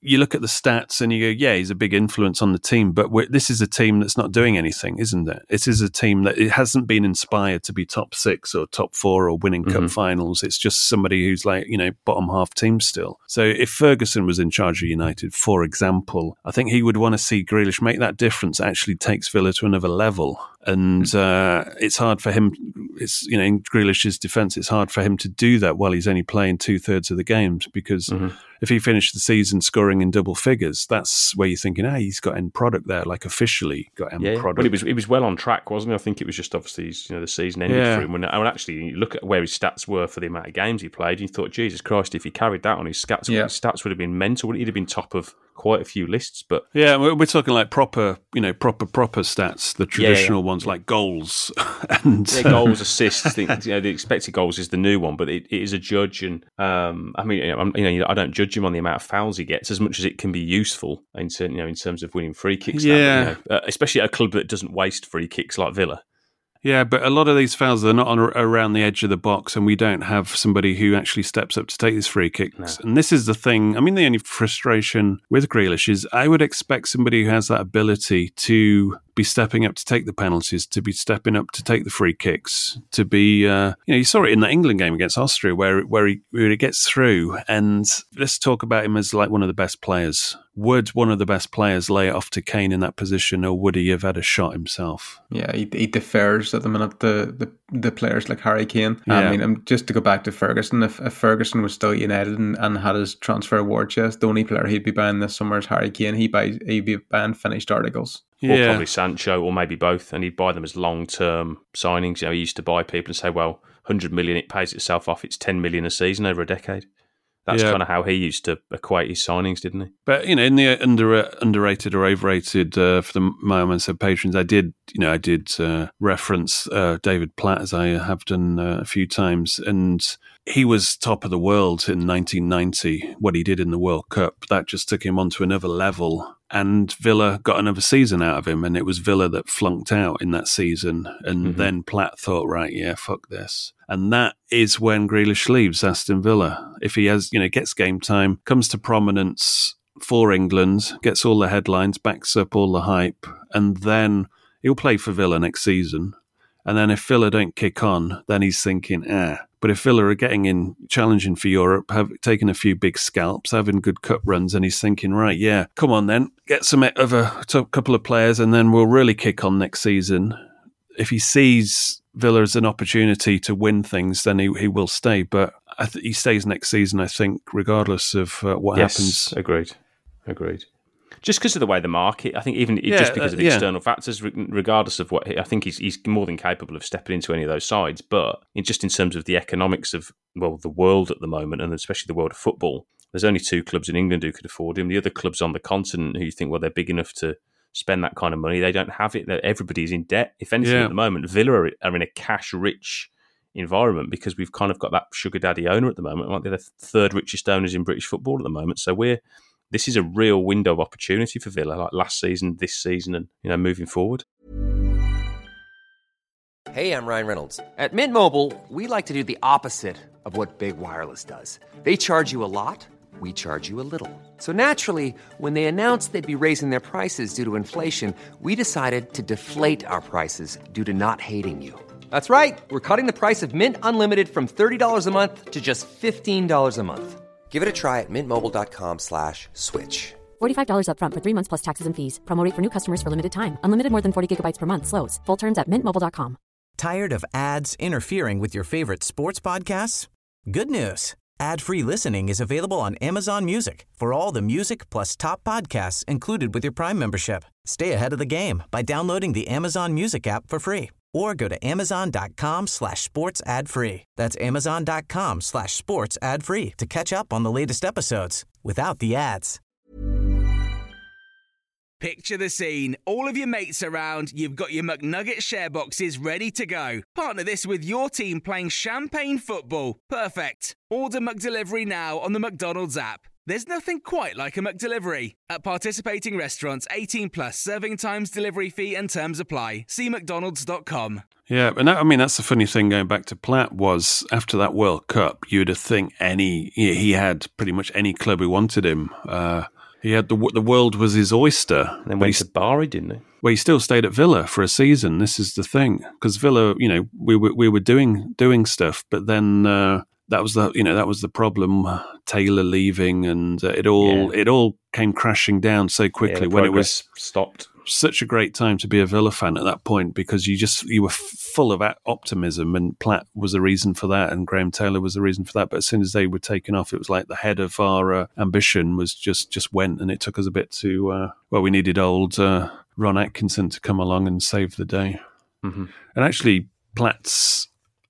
Speaker 5: you look at the stats and you go, yeah, he's a big influence on the team, but we're, this is a team that's not doing anything, isn't it? It is a team that it hasn't been inspired to be top six or top four or winning mm-hmm. cup finals. It's just somebody who's like, you know, bottom half team still. So if Ferguson was in charge of United, for example, I think he would want to see Grealish make that difference, actually takes Villa to another level. And uh, it's hard for him, it's, you know, in Grealish's defence, it's hard for him to do that while he's only playing two thirds of the games, because mm-hmm. if he finished the season scoring in double figures, that's where you're thinking, ah, he's got end product there, like officially got end
Speaker 6: yeah,
Speaker 5: product.
Speaker 6: Well, he was he was well on track, wasn't he? I think it was just obviously, you know, the season ended yeah. for him. When I mean, actually, you look at where his stats were for the amount of games he played, you thought, Jesus Christ, if he carried that on his stats, yeah. his stats would have been mental. He'd have been top of quite a few lists. But
Speaker 5: yeah, we're, we're talking like proper, you know, proper proper stats, the traditional yeah, yeah. ones like goals and
Speaker 6: yeah, goals, assists. The, you know, the expected goals is the new one, but it, it is a judge, and um, I mean, you know, you know, I don't judge him on the amount of fouls he gets as much as it can be useful in, you know, in terms of winning free kicks.
Speaker 5: Yeah,
Speaker 6: that, you know, uh, especially at a club that doesn't waste free kicks like Villa.
Speaker 5: Yeah, but a lot of these fouls, they're not on, around the edge of the box, and we don't have somebody who actually steps up to take these free kicks. No. And this is the thing. I mean, the only frustration with Grealish is I would expect somebody who has that ability to be stepping up to take the penalties, to be stepping up to take the free kicks, to be, uh, you know, you saw it in that England game against Austria where, where, he, where he gets through. And let's talk about him as like one of the best players. Would one of the best players lay it off to Kane in that position, or would he have had a shot himself?
Speaker 7: Yeah, he, he defers at the minute the, the, the players like Harry Kane.
Speaker 5: Yeah.
Speaker 7: I mean, um, just to go back to Ferguson, if, if Ferguson was still at United and, and had his transfer war chest, the only player he'd be buying this summer is Harry Kane. He buy, he'd be buying finished articles.
Speaker 6: Or
Speaker 5: yeah.
Speaker 6: probably Sancho, or maybe both, and he'd buy them as long-term signings. You know, he used to buy people and say, well, one hundred million, it pays itself off. It's ten million a season over a decade. That's yeah. kind of how he used to equate his signings, didn't he?
Speaker 5: But, you know, in the under, underrated or overrated uh, for the My Old Man Said patrons, I did, you know, I did uh, reference uh, David Platt, as I have done uh, a few times, and he was top of the world in nineteen ninety. What he did in the World Cup, that just took him onto another level. And Villa got another season out of him, and it was Villa that flunked out in that season. And mm-hmm. then Platt thought, right, yeah, fuck this. And that is when Grealish leaves Aston Villa. If he has, you know, gets game time, comes to prominence for England, gets all the headlines, backs up all the hype, and then he'll play for Villa next season. And then if Villa don't kick on, then he's thinking, ah. But if Villa are getting in, challenging for Europe, have taken a few big scalps, having good cup runs, and he's thinking, right, yeah, come on then, get some other top couple of players, and then we'll really kick on next season. If he sees Villa as an opportunity to win things, then he, he will stay. But I th- he stays next season, I think, regardless of uh, what
Speaker 6: yes,
Speaker 5: happens.
Speaker 6: Agreed, agreed. Just because of the way the market, I think even
Speaker 5: yeah,
Speaker 6: just because of
Speaker 5: uh, yeah.
Speaker 6: external factors, regardless of what, I think he's he's more than capable of stepping into any of those sides. But in, just in terms of the economics of, well, the world at the moment, and especially the world of football, there's only two clubs in England who could afford him. The other clubs on the continent who you think, well, they're big enough to spend that kind of money, they don't have it. Everybody's in debt. If anything,
Speaker 5: yeah.
Speaker 6: at the moment, Villa are, are in a cash-rich environment because we've kind of got that sugar daddy owner at the moment. Like they're the third richest owners in British football at the moment. So we're This is a real window of opportunity for Villa, like last season, this season, and you know, moving forward.
Speaker 8: Hey, I'm Ryan Reynolds. At Mint Mobile, we like to do the opposite of what Big Wireless does. They charge you a lot, we charge you a little. So naturally, when they announced they'd be raising their prices due to inflation, we decided to deflate our prices due to not hating you. That's right. We're cutting the price of Mint Unlimited from thirty dollars a month to just fifteen dollars a month. Give it a try at mintmobile.com slash switch.
Speaker 9: forty-five dollars up front for three months plus taxes and fees. Promo rate for new customers for limited time. Unlimited more than forty gigabytes per month. Slows full terms at mint mobile dot com.
Speaker 10: Tired of ads interfering with your favorite sports podcasts? Good news. Ad-free listening is available on Amazon Music for all the music plus top podcasts included with your Prime membership. Stay ahead of the game by downloading the Amazon Music app for free or go to amazon.com slash sports ad free. That's amazon.com slash sports ad free to catch up on the latest episodes without the ads.
Speaker 3: Picture the scene. All of your mates around, you've got your McNugget share boxes ready to go. Partner this with your team playing champagne football. Perfect. Order McDelivery now on the McDonald's app. There's nothing quite like a McDelivery. At participating restaurants, eighteen plus, serving times, delivery fee and terms apply. See mcdonalds dot com.
Speaker 5: Yeah, and that, I mean, that's the funny thing going back to Platt was after that World Cup, you'd have think any, he had pretty much any club who wanted him. Uh, He had the the world was his oyster.
Speaker 6: And then went to Bari, didn't he?
Speaker 5: Well, he still stayed at Villa for a season. This is the thing, because Villa, you know, we were we were doing doing stuff, but then uh, that was the you know that was the problem. Taylor leaving, and uh, it all yeah. it all came crashing down so quickly
Speaker 6: yeah,
Speaker 5: when it was
Speaker 6: stopped.
Speaker 5: Such a great time to be a Villa fan at that point, because you just you were f- full of optimism, and Platt was the reason for that, and Graham Taylor was the reason for that. But as soon as they were taken off, it was like the head of our uh, ambition was just just went, and it took us a bit to uh, well, we needed old uh, Ron Atkinson to come along and save the day.
Speaker 6: Mm-hmm.
Speaker 5: And actually, Platt's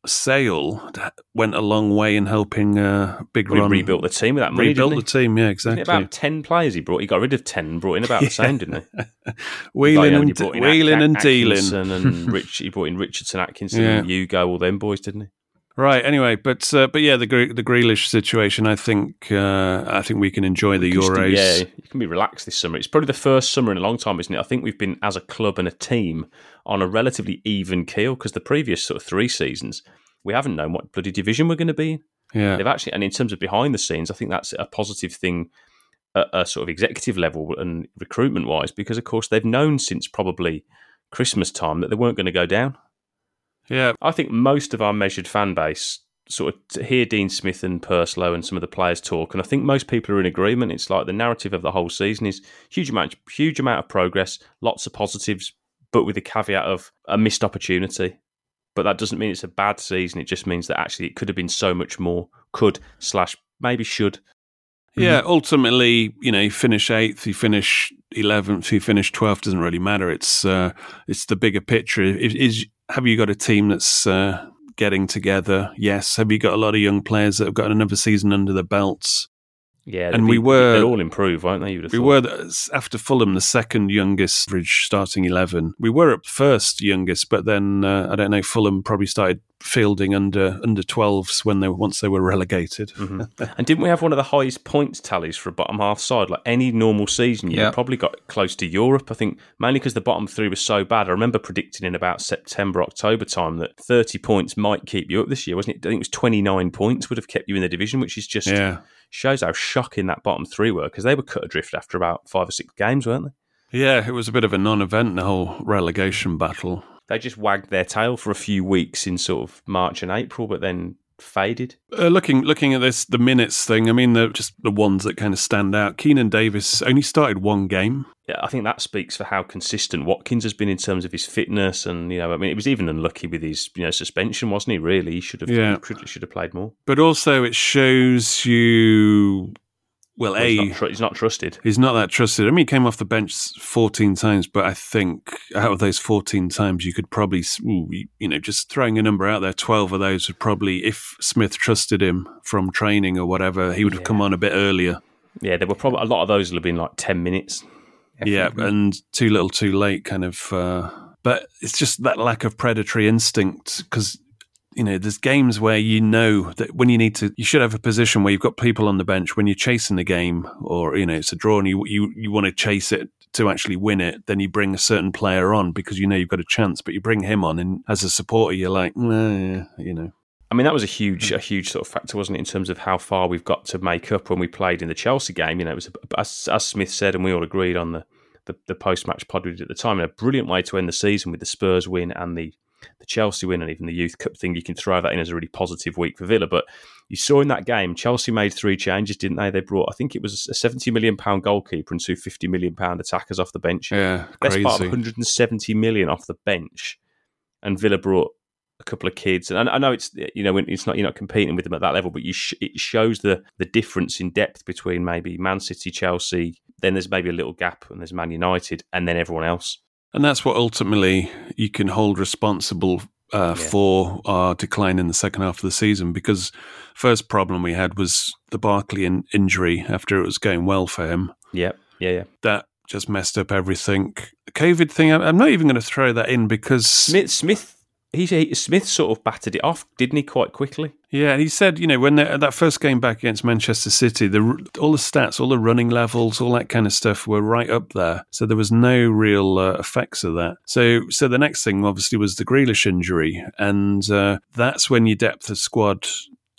Speaker 5: sale went a long way in helping uh, Big
Speaker 6: well,
Speaker 5: Ron
Speaker 6: he rebuilt the team with that money.
Speaker 5: Rebuilt
Speaker 6: didn't
Speaker 5: the team, yeah, exactly.
Speaker 6: Wasn't it about ten players he brought. He got rid of ten and brought in about the same, didn't he?
Speaker 5: Wheeling and,
Speaker 6: he
Speaker 5: in Wheeling and dealing.
Speaker 6: and Rich, he brought in Richardson, Atkinson,
Speaker 5: Yeah.
Speaker 6: and Hugo, all them boys, didn't he?
Speaker 5: Right. Anyway, but uh, but yeah, the Gre- the Grealish situation. I think uh, I think we can enjoy the
Speaker 6: Just,
Speaker 5: Euros.
Speaker 6: yeah, you can be relaxed this summer. It's probably the first summer in a long time, isn't it? I think we've been as a club and a team on a relatively even keel, because the previous sort of three seasons we haven't known what bloody division we're going to be in.
Speaker 5: Yeah,
Speaker 6: they've actually, and in terms of behind the scenes, I think that's a positive thing at a sort of executive level and recruitment wise, because of course they've known since probably Christmas time that they weren't going to go down.
Speaker 5: Yeah,
Speaker 6: I think most of our measured fan base sort of hear Dean Smith and Purslow and some of the players talk, and I think most people are in agreement. It's like the narrative of the whole season is huge amount, huge amount of progress, lots of positives, but with the caveat of a missed opportunity. But that doesn't mean it's a bad season. It just means that actually it could have been so much more. Could slash maybe should.
Speaker 5: Yeah, ultimately, you know, you finish eighth, you finish eleventh, you finish twelfth. Doesn't really matter. It's uh, it's the bigger picture. Is, is have you got a team that's uh, getting together? Yes. Have you got a lot of young players that have got another season under their belts?
Speaker 6: Yeah,
Speaker 5: and we
Speaker 6: be,
Speaker 5: were
Speaker 6: they'll all improve, won't they?
Speaker 5: We
Speaker 6: thought.
Speaker 5: were after Fulham the second youngest average starting eleven. We were at first youngest, but then uh, I don't know. Fulham probably started fielding under under twelves when they once they were relegated.
Speaker 6: Mm-hmm. And didn't we have one of the highest points tallies for a bottom half side? Like any normal season, you
Speaker 7: yeah.
Speaker 6: probably got close to Europe. I think mainly because the bottom three was so bad. I remember predicting in about September, October time that thirty points might keep you up this year, wasn't it? I think it was twenty-nine points would have kept you in the division, which is just
Speaker 5: yeah.
Speaker 6: shows how shocking that bottom three were, because they were cut adrift after about five or six games, weren't they?
Speaker 5: Yeah, it was a bit of a non-event, the whole relegation battle.
Speaker 6: They just wagged their tail for a few weeks in sort of March and April, but then faded.
Speaker 5: Uh, looking looking at this, the minutes thing, I mean, they're just the ones that kind of stand out. Keenan Davis only started one game.
Speaker 6: Yeah, I think that speaks for how consistent Watkins has been in terms of his fitness, and you know, I mean, it was even unlucky with his you know suspension, wasn't he? Really, he should have
Speaker 5: yeah.
Speaker 6: he should have played more.
Speaker 5: But also, it shows you. Well,
Speaker 6: well
Speaker 5: A,
Speaker 6: he's not, tr- he's not trusted.
Speaker 5: He's not that trusted. I mean, he came off the bench fourteen times, but I think out of those fourteen times, you could probably, you know, just throwing a number out there, twelve of those would probably, if Smith trusted him from training or whatever, he would have
Speaker 6: yeah.
Speaker 5: come on a bit earlier.
Speaker 6: Yeah, there were probably a lot of those would have been like ten minutes.
Speaker 5: Yeah, and too little, too late, kind of. Uh, but it's just that lack of predatory instinct, because you know, there's games where you know that when you need to, you should have a position where you've got people on the bench when you're chasing the game, or you know, it's a draw and you you, you want to chase it to actually win it. Then you bring a certain player on because you know you've got a chance, but you bring him on, and as a supporter, you're like, nah, you know.
Speaker 6: I mean, that was a huge, a huge sort of factor, wasn't it, in terms of how far we've got to make up when we played in the Chelsea game. You know, it was as, as Smith said, and we all agreed on the the, the post match pod we did at the time, and a brilliant way to end the season with the Spurs win and the. the Chelsea win and even the Youth Cup thing. You can throw that in as a really positive week for Villa. But you saw in that game, Chelsea made three changes, didn't they? They brought, I think it was a seventy million pounds goalkeeper and two fifty million pounds attackers off the bench.
Speaker 5: Yeah,
Speaker 6: Best
Speaker 5: crazy.
Speaker 6: part of one hundred seventy million off the bench. And Villa brought a couple of kids. And I know it's, you know, it's not, you're not competing with them at that level, but you sh- it shows the, the difference in depth between maybe Man City, Chelsea, then there's maybe a little gap and there's Man United and then everyone else.
Speaker 5: And that's what ultimately you can hold responsible uh, yeah. for our decline in the second half of the season, because first problem we had was the Barkley in- injury after it was going well for him.
Speaker 6: Yeah, yeah, yeah.
Speaker 5: That just messed up everything. The COVID thing, I'm not even going to throw that in because...
Speaker 6: Smith, Smith, he, he Smith sort of battered it off, didn't he, quite quickly?
Speaker 5: Yeah, he said, you know, when that first game back against Manchester City, the, all the stats, all the running levels, all that kind of stuff were right up there. So there was no real uh, effects of that. So so the next thing, obviously, was the Grealish injury. And uh, that's when your depth of squad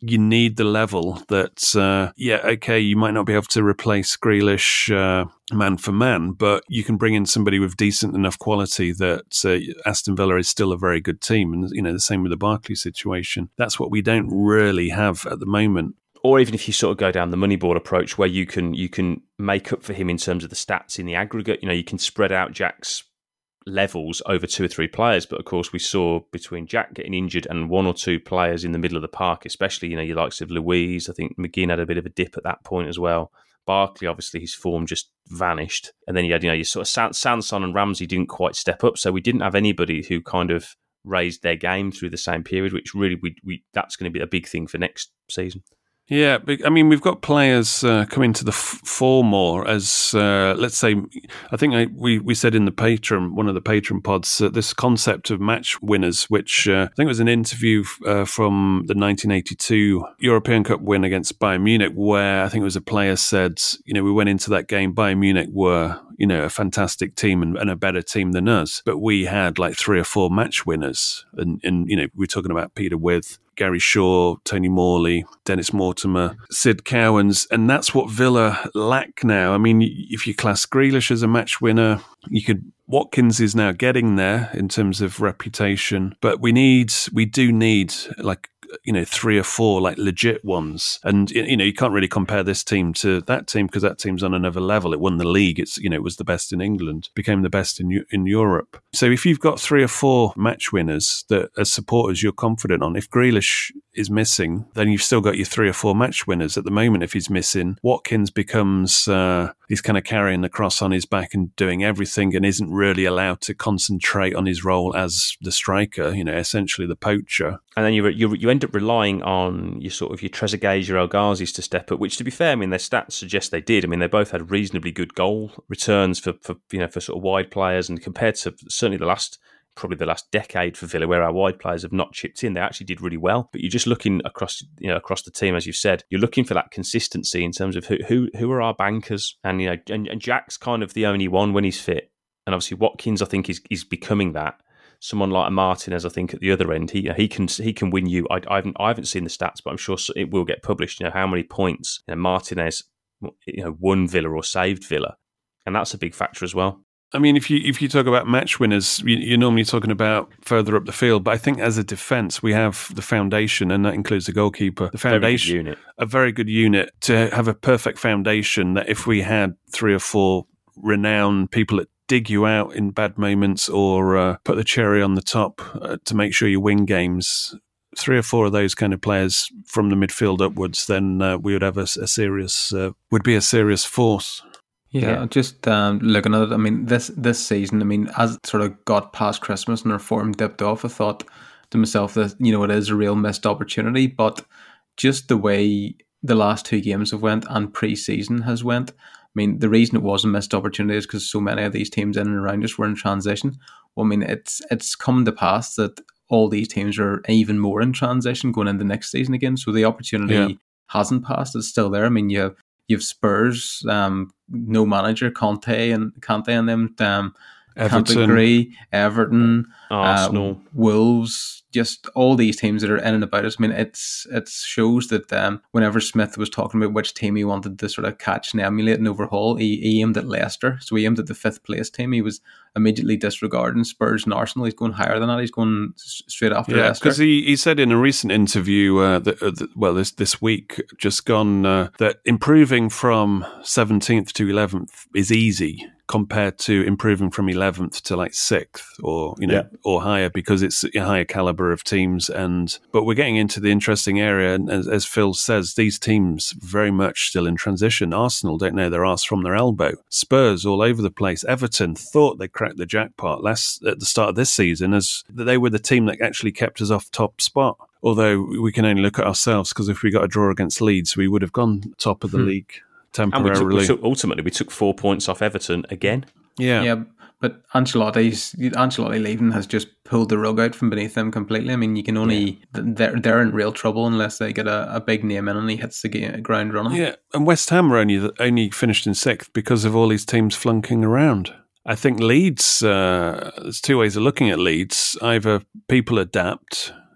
Speaker 5: you need the level that, uh, yeah, okay, you might not be able to replace Grealish uh, man for man, but you can bring in somebody with decent enough quality that uh, Aston Villa is still a very good team. And, you know, the same with the Barkley situation. That's what we don't really have at the moment.
Speaker 6: Or even if you sort of go down the Moneyball approach, where you can you can make up for him in terms of the stats in the aggregate. You know, you can spread out Jack's levels over two or three players. But of course, we saw between Jack getting injured and one or two players in the middle of the park, especially, you know, your likes of Louise. I think McGinn had a bit of a dip at that point as well. Barkley, obviously, his form just vanished. And then you had, you know, your sort of Sanson and Ramsey didn't quite step up. So we didn't have anybody who kind of raised their game through the same period, which really we, we that's going to be a big thing for next season.
Speaker 5: Yeah, but, I mean, we've got players uh, coming to the f- fore more as, uh, let's say, I think I, we, we said in the Patreon, one of the Patreon pods, uh, this concept of match winners, which uh, I think was an interview uh, from the nineteen eighty-two European Cup win against Bayern Munich, where I think it was a player said, you know, we went into that game, Bayern Munich were, you know, a fantastic team and, and a better team than us, but we had like three or four match winners. And, and you know, we're talking about Peter With, Gary Shaw, Tony Morley, Dennis Mortimer, Sid Cowans, and that's what Villa lack now. I mean, if you class Grealish as a match winner, you could. Watkins is now getting there in terms of reputation, but we need, we do need like, you know, three or four like legit ones. And, you know, you can't really compare this team to that team because that team's on another level. It won the league. It's, you know, it was the best in England, became the best in in Europe. So if you've got three or four match winners that as supporters you're confident on, if Grealish is missing, then you've still got your three or four match winners. At the moment, if he's missing, Watkins becomes, uh, he's kind of carrying the cross on his back and doing everything and isn't really allowed to concentrate on his role as the striker, you know, essentially the poacher.
Speaker 6: And then you you you end up relying on your sort of your Trezeguet, your El Ghazis to step up, which, to be fair, I mean, their stats suggest they did. I mean, they both had reasonably good goal returns for, for you know for sort of wide players, and compared to certainly the last probably the last decade for Villa, where our wide players have not chipped in, they actually did really well. But you're just looking across you know across the team, as you've said, you're looking for that consistency in terms of who who who are our bankers, and you know and, and Jack's kind of the only one when he's fit, and obviously Watkins, I think, is is becoming that. Someone like a Martinez, I think, at the other end, he he can he can win you. I, I haven't I haven't seen the stats, but I'm sure it will get published. You know how many points you know, Martinez, you know, won Villa or saved Villa, and that's a big factor as well.
Speaker 5: I mean, if you if you talk about match winners, you're normally talking about further up the field. But I think as a defence, we have the foundation, and that includes the goalkeeper. The foundation,
Speaker 6: very good unit.
Speaker 5: A very good unit to have a perfect foundation. That if we had three or four renowned people that dig you out in bad moments or uh, put the cherry on the top uh, to make sure you win games, three or four of those kind of players from the midfield upwards, then uh, we would have a, a serious, uh, would be a serious force.
Speaker 7: Yeah, yeah. just um, looking at it, I mean, this this season, I mean, as it sort of got past Christmas and our form dipped off, I thought to myself that, you know, it is a real missed opportunity, but just the way the last two games have went and pre-season has went, I mean, the reason it was a missed opportunity is because so many of these teams in and around us were in transition. Well, I mean, it's it's come to pass that all these teams are even more in transition going into next season again. So the opportunity yeah. hasn't passed; it's still there. I mean, you have you have Spurs, um, no manager, Conte and Conte and them, um,
Speaker 5: Everton,
Speaker 7: can't agree. Everton,
Speaker 6: Arsenal,
Speaker 7: uh, Wolves. Just all these teams that are in and about us. I mean, it's it shows that um, whenever Smith was talking about which team he wanted to sort of catch and emulate and overhaul, he, he aimed at Leicester. So he aimed at the fifth place team. He was immediately disregarding Spurs and Arsenal. He's going higher than that. He's going straight after
Speaker 5: yeah,
Speaker 7: Leicester.
Speaker 5: Because he, he said in a recent interview, uh, that, uh, that, well, this this week, just gone, uh, that improving from seventeenth to eleventh is easy compared to improving from eleventh to like sixth or, you know, yeah. or higher, because it's a higher caliber of teams. And, but we're getting into the interesting area. And as, as Phil says, these teams very much still in transition. Arsenal don't know their arse from their elbow. Spurs all over the place. Everton thought they cracked the jackpot last at the start of this season, as they were the team that actually kept us off top spot. Although we can only look at ourselves, because if we got a draw against Leeds, we would have gone top of the hmm. league. Temporarily.
Speaker 6: And we took, we took, ultimately, we took four points off Everton again.
Speaker 5: Yeah,
Speaker 7: yeah. But Ancelotti's Ancelotti leaving has just pulled the rug out from beneath them completely. I mean, you can only yeah. they're they're in real trouble unless they get a, a big name in and he hits the game, ground running.
Speaker 5: Yeah, and West Ham are only only finished in sixth because of all these teams flunking around. I think Leeds. Uh, there's two ways of looking at Leeds. Either people adapt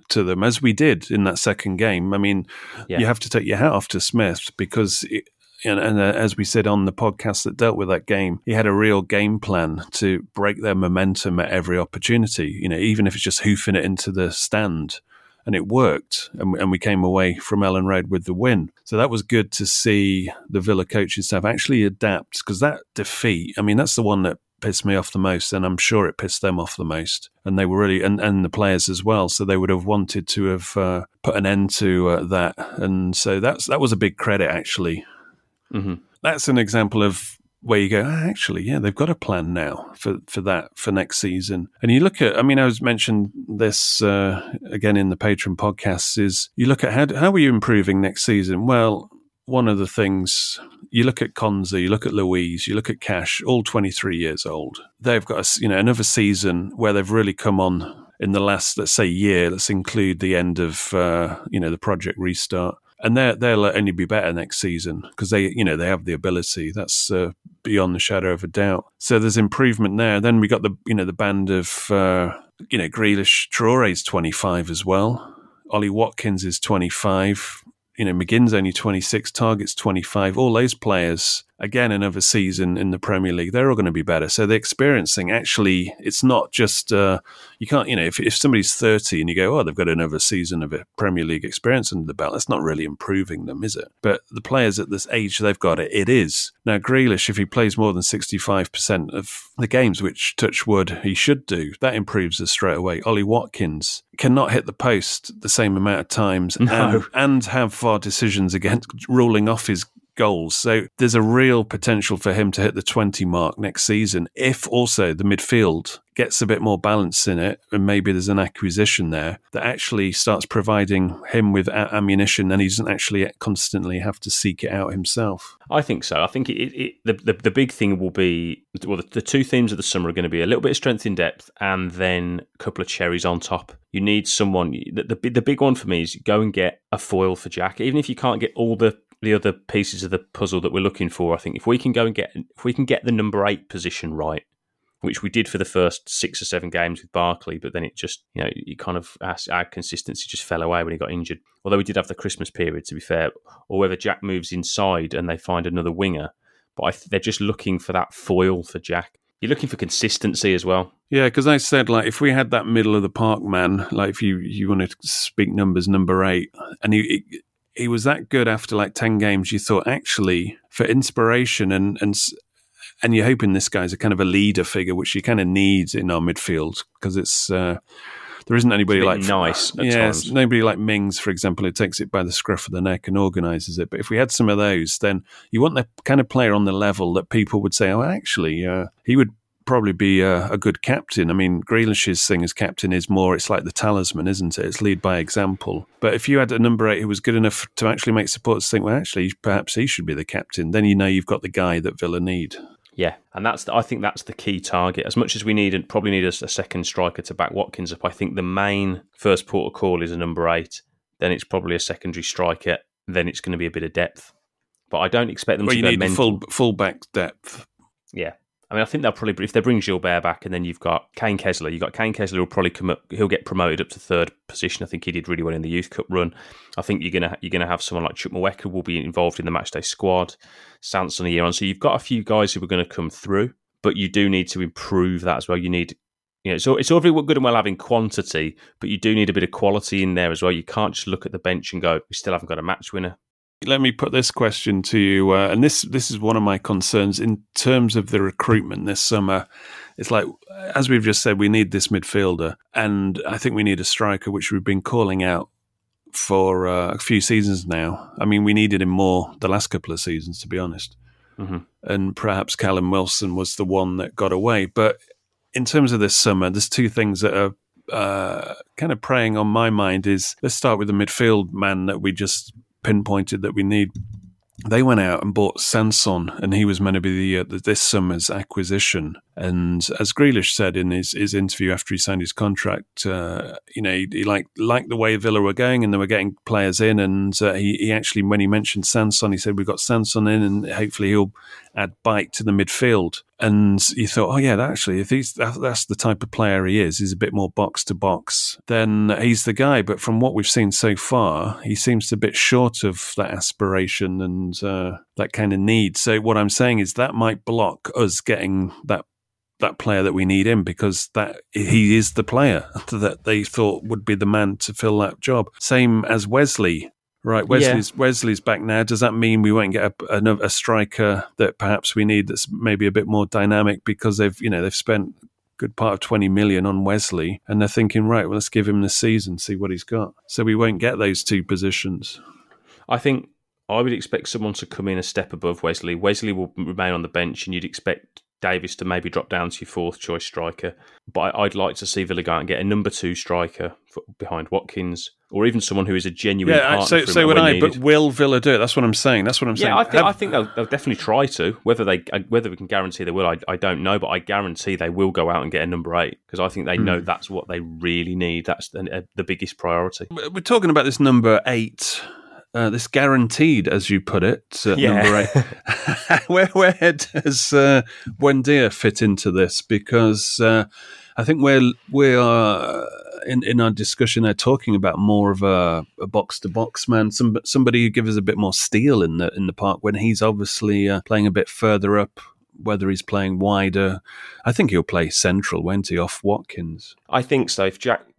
Speaker 5: to them, as we did in that second game. I mean, yeah. you have to take your hat off to Smith because, it, and, and uh, as we said on the podcast that dealt with that game, he had a real game plan to break their momentum at every opportunity, you know, even if it's just hoofing it into the stand. And it worked, and, and we came away from Ellen Road with the win. So that was good to see the Villa coaching staff actually adapt, because that defeat, I mean, that's the one that pissed me off the most, and I'm sure it pissed them off the most. And they were really, and, and the players as well, so they would have wanted to have uh, put an end to uh, that. And so that's that was a big credit, actually. Mm-hmm. That's an example of where you go, oh, actually, yeah, they've got a plan now for, for that, for next season. And you look at, I mean, I was mentioned this uh, again in the Patreon podcasts, is you look at how, how are you improving next season? Well, one of the things, you look at Konza, you look at Louise, you look at Cash, all twenty-three years old. They've got a, you know, another season where they've really come on in the last, let's say, year. Let's include the end of, uh, you know, the Project Restart. And they'll only be better next season because they, you know, they have the ability. That's uh, beyond the shadow of a doubt. So there's improvement there. Then we got the, you know, the band of, uh, you know, Grealish, Traore's twenty-five as well. Ollie Watkins is twenty-five. You know, McGinn's only twenty-six. Target's twenty-five. All those players, again, another season in the Premier League, they're all going to be better. So the experiencing, actually, it's not just, uh, you can't, you know, if, if somebody's thirty and you go, oh, they've got another season of a Premier League experience under the belt, that's not really improving them, is it? But the players at this age, they've got it, it is. Now, Grealish, if he plays more than sixty-five percent of the games, which, touch wood, he should do, that improves us straight away. Ollie Watkins cannot hit the post the same amount of times
Speaker 6: no.
Speaker 5: and, and have far decisions against ruling off his goals. So there's a real potential for him to hit the twenty mark next season if also the midfield gets a bit more balance in it, and maybe there's an acquisition there that actually starts providing him with a- ammunition and he doesn't actually constantly have to seek it out himself.
Speaker 6: I think so. I think it, it, the, the the big thing will be, well, the, the two themes of the summer are going to be a little bit of strength in depth and then a couple of cherries on top. You need someone, the, the, the big one for me is go and get a foil for Jack. Even if you can't get all the the other pieces of the puzzle that we're looking for, I think if we can go and get if we can get the number eight position right, which we did for the first six or seven games with Barkley, but then it just, you know, you kind of, our, our consistency just fell away when he got injured. Although we did have the Christmas period, to be fair, or whether Jack moves inside and they find another winger. But I th- they're just looking for that foil for Jack. You're looking for consistency as well.
Speaker 5: Yeah, because I said, like, if we had that middle of the park man, like if you, you want to speak numbers, number eight, and he... he He was that good after like ten games. You thought, actually, for inspiration and and and you're hoping this guy's a kind of a leader figure, which you kind of need in our midfield because it's uh, there isn't anybody like
Speaker 6: nice. At
Speaker 5: yeah,
Speaker 6: times.
Speaker 5: nobody like Mings, for example, who takes it by the scruff of the neck and organises it. But if we had some of those, then you want the kind of player on the level that people would say, oh, actually, uh, he would probably be a, a good captain. I mean, Grealish's thing as captain is more, it's like the talisman, isn't it? It's lead by example. But if you had a number eight who was good enough to actually make supporters think, well, actually, perhaps he should be the captain, then you know you've got the guy that Villa need.
Speaker 6: Yeah, and that's the, I think that's the key target. As much as we need, probably need a, a second striker to back Watkins up, I think the main first port of call is a number eight. Then it's probably a secondary striker. Then it's going to be a bit of depth. But I don't expect them
Speaker 5: well,
Speaker 6: to
Speaker 5: you
Speaker 6: go
Speaker 5: need
Speaker 6: mental.
Speaker 5: full full back depth.
Speaker 6: Yeah. I mean, I think they'll probably, if they bring Gilbert back and then you've got Kane Kessler, you've got Kane Kessler will probably come up, he'll get promoted up to third position. I think he did really well in the Youth Cup run. I think you're going to you're gonna have someone like Chukwuemeka will be involved in the matchday squad, Sanson a year on. So you've got a few guys who are going to come through, but you do need to improve that as well. You need, you know, so it's all very good and well having quantity, but you do need a bit of quality in there as well. You can't just look at the bench and go, we still haven't got a match winner.
Speaker 5: Let me put this question to you, uh, and this this is one of my concerns in terms of the recruitment this summer. It's like, as we've just said, we need this midfielder, and I think we need a striker, which we've been calling out for uh, a few seasons now. I mean, we needed him more the last couple of seasons, to be honest. Mm-hmm. And perhaps Callum Wilson was the one that got away. But in terms of this summer, there's two things that are uh, kind of preying on my mind. Is let's start with the midfield man that we just pinpointed that we need. They went out and bought Sanson, and he was meant to be the, uh, the this summer's acquisition. And as Grealish said in his, his interview after he signed his contract, uh, you know, he, he liked liked the way Villa were going, and they were getting players in. And uh, he, he actually, when he mentioned Sanson, he said, "We've got Sanson in, and hopefully he'll add bite to the midfield." And you thought, oh yeah, actually, if he's that's the type of player he is, he's a bit more box to box, then he's the guy. But from what we've seen so far, he seems a bit short of that aspiration and uh, that kind of need. So what I'm saying is that might block us getting that that player that we need in, because that he is the player that they thought would be the man to fill that job. Same as Wesley. Right, Wesley's yeah. Wesley's back now. Does that mean we won't get a, a, a striker that perhaps we need that's maybe a bit more dynamic, because they've you know they've spent a good part of twenty million on Wesley and they're thinking, right, well, let's give him the season, see what he's got. So we won't get those two positions.
Speaker 6: I think I would expect someone to come in a step above Wesley. Wesley will remain on the bench, and you'd expect Davis to maybe drop down to your fourth choice striker. But I'd like to see Villa go out and get a number two striker behind Watkins, or even someone who is a genuine
Speaker 5: yeah,
Speaker 6: partner.
Speaker 5: So,
Speaker 6: for him
Speaker 5: so would I.
Speaker 6: needed.
Speaker 5: But will Villa do it? That's what I'm saying. That's what I'm saying.
Speaker 6: Yeah, I think,
Speaker 5: Have,
Speaker 6: I think they'll, they'll definitely try to. Whether they whether we can guarantee they will, I, I don't know. But I guarantee they will go out and get a number eight, because I think they mm. know that's what they really need. That's the, uh, the biggest priority.
Speaker 5: We're talking about this number eight. Uh, this guaranteed, as you put it, uh,
Speaker 6: yeah.
Speaker 5: number eight. where, where does uh, Buendia fit into this? Because uh, I think we're we are in, in our discussion there talking about more of a, a box-to-box man, some, somebody who gives us a bit more steel in the in the park, when he's obviously uh, playing a bit further up. Whether he's playing wider, I think he'll play central, won't he, off Watkins?
Speaker 11: I think so. If Jack.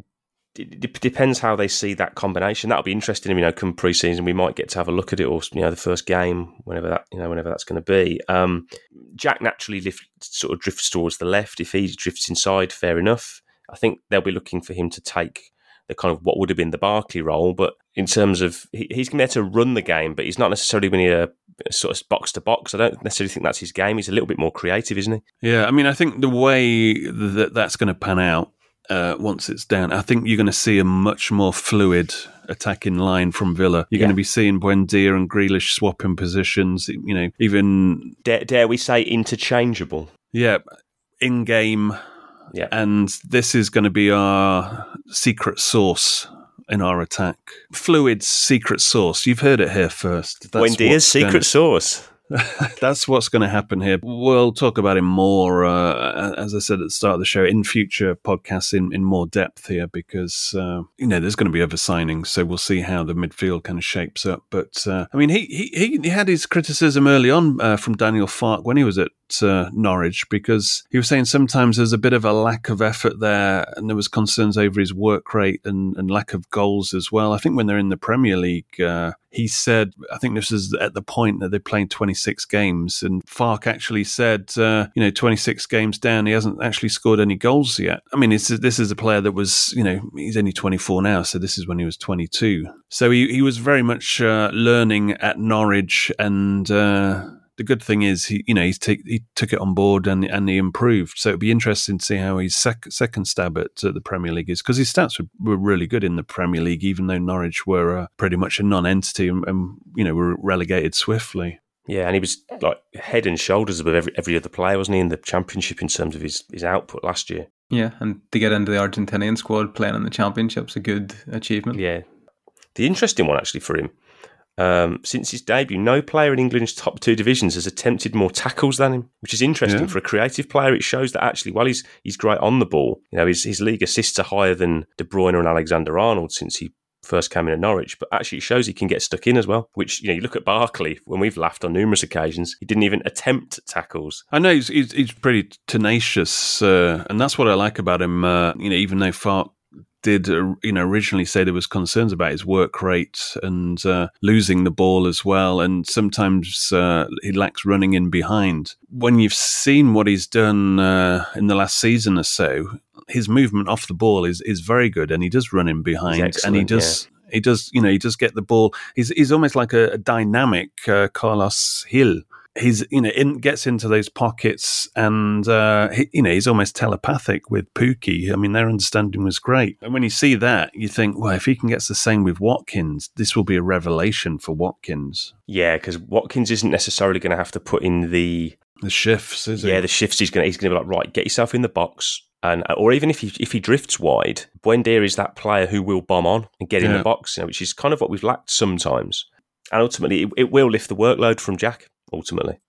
Speaker 11: It depends how they see that combination. That'll be interesting. You know, come pre-season, we might get to have a look at it, or you know, the first game, whenever that you know, whenever that's going to be. Um, Jack naturally lift, sort of drifts towards the left. If he drifts inside, fair enough. I think they'll be looking for him to take the kind of what would have been the Barkley role, but in terms of he, he's there to run the game, but he's not necessarily when he a, a sort of box to box. I don't necessarily think that's his game. He's a little bit more creative, isn't he?
Speaker 5: Yeah, I mean, I think the way that that's going to pan out. Uh, once it's down, I think you're going to see a much more fluid attacking line from Villa. You're yeah. going to be seeing Buendia and Grealish swapping positions, you know, even...
Speaker 11: Dare, dare we say interchangeable?
Speaker 5: Yeah, in-game.
Speaker 11: Yeah.
Speaker 5: And this is going to be our secret sauce in our attack. Fluid secret sauce. You've heard it here first.
Speaker 11: That's Buendia's secret gonna... sauce.
Speaker 5: That's what's going to happen here. We'll talk about it more, uh, as I said at the start of the show, in future podcasts in, in more depth here, because, uh, you know, there's going to be other signings, so we'll see how the midfield kind of shapes up. But, uh, I mean, he, he, he had his criticism early on uh, from Daniel Farke when he was at uh, Norwich, because he was saying sometimes there's a bit of a lack of effort there, and there was concerns over his work rate and, and lack of goals as well. I think when they're in the Premier League, uh, he said, I think this is at the point that they played twenty-six games, and Farke actually said, uh, you know, twenty-six games down, he hasn't actually scored any goals yet. I mean, it's, this is a player that was, you know, he's only twenty-four now, so this is when he was twenty-two. So he, he was very much uh, learning at Norwich, and uh, the good thing is, he, you know, he's t- he took it on board and and he improved. So it'd be interesting to see how his sec- second stab at uh, the Premier League is, because his stats were, were really good in the Premier League, even though Norwich were uh, pretty much a non-entity and, and, you know, were relegated swiftly.
Speaker 11: Yeah, and he was like head and shoulders above every, every other player, wasn't he, in the Championship in terms of his, his output last year?
Speaker 7: Yeah, and to get into the Argentinian squad playing in the Championship's a good achievement.
Speaker 11: Yeah. The interesting one, actually, for him, Um, since his debut, no player in England's top two divisions has attempted more tackles than him, which is interesting yeah. for a creative player. It shows that actually, while he's he's great on the ball, you know, his his league assists are higher than De Bruyne and Alexander-Arnold since he first came in at Norwich. But actually, it shows he can get stuck in as well. Which, you know, you look at Barkley, when we've laughed on numerous occasions, he didn't even attempt tackles.
Speaker 5: I know he's he's, he's pretty tenacious, uh, and that's what I like about him. Uh, you know, even though Farke did uh, you know originally say there was concerns about his work rate and uh, losing the ball as well, and sometimes uh, he lacks running in behind. When you've seen what he's done uh, in the last season or so, his movement off the ball is is very good, and he does run in behind, and he does. Yeah. He does, you know, he does get the ball. He's he's almost like a, a dynamic uh, Carlos Hill. He's, you know, in, gets into those pockets, and uh, he, you know, he's almost telepathic with Pukki. I mean, their understanding was great. And when you see that, you think, well, if he can get the same with Watkins, this will be a revelation for Watkins.
Speaker 11: Yeah, because Watkins isn't necessarily going to have to put in the
Speaker 5: the shifts, is
Speaker 11: yeah,
Speaker 5: he?
Speaker 11: the shifts. He's going to he's going to be like, right, get yourself in the box. And or even if he if he drifts wide, Buendia is that player who will bomb on and get yeah. in the box, you know, which is kind of what we've lacked sometimes. And ultimately, it, it will lift the workload from Jack. Ultimately,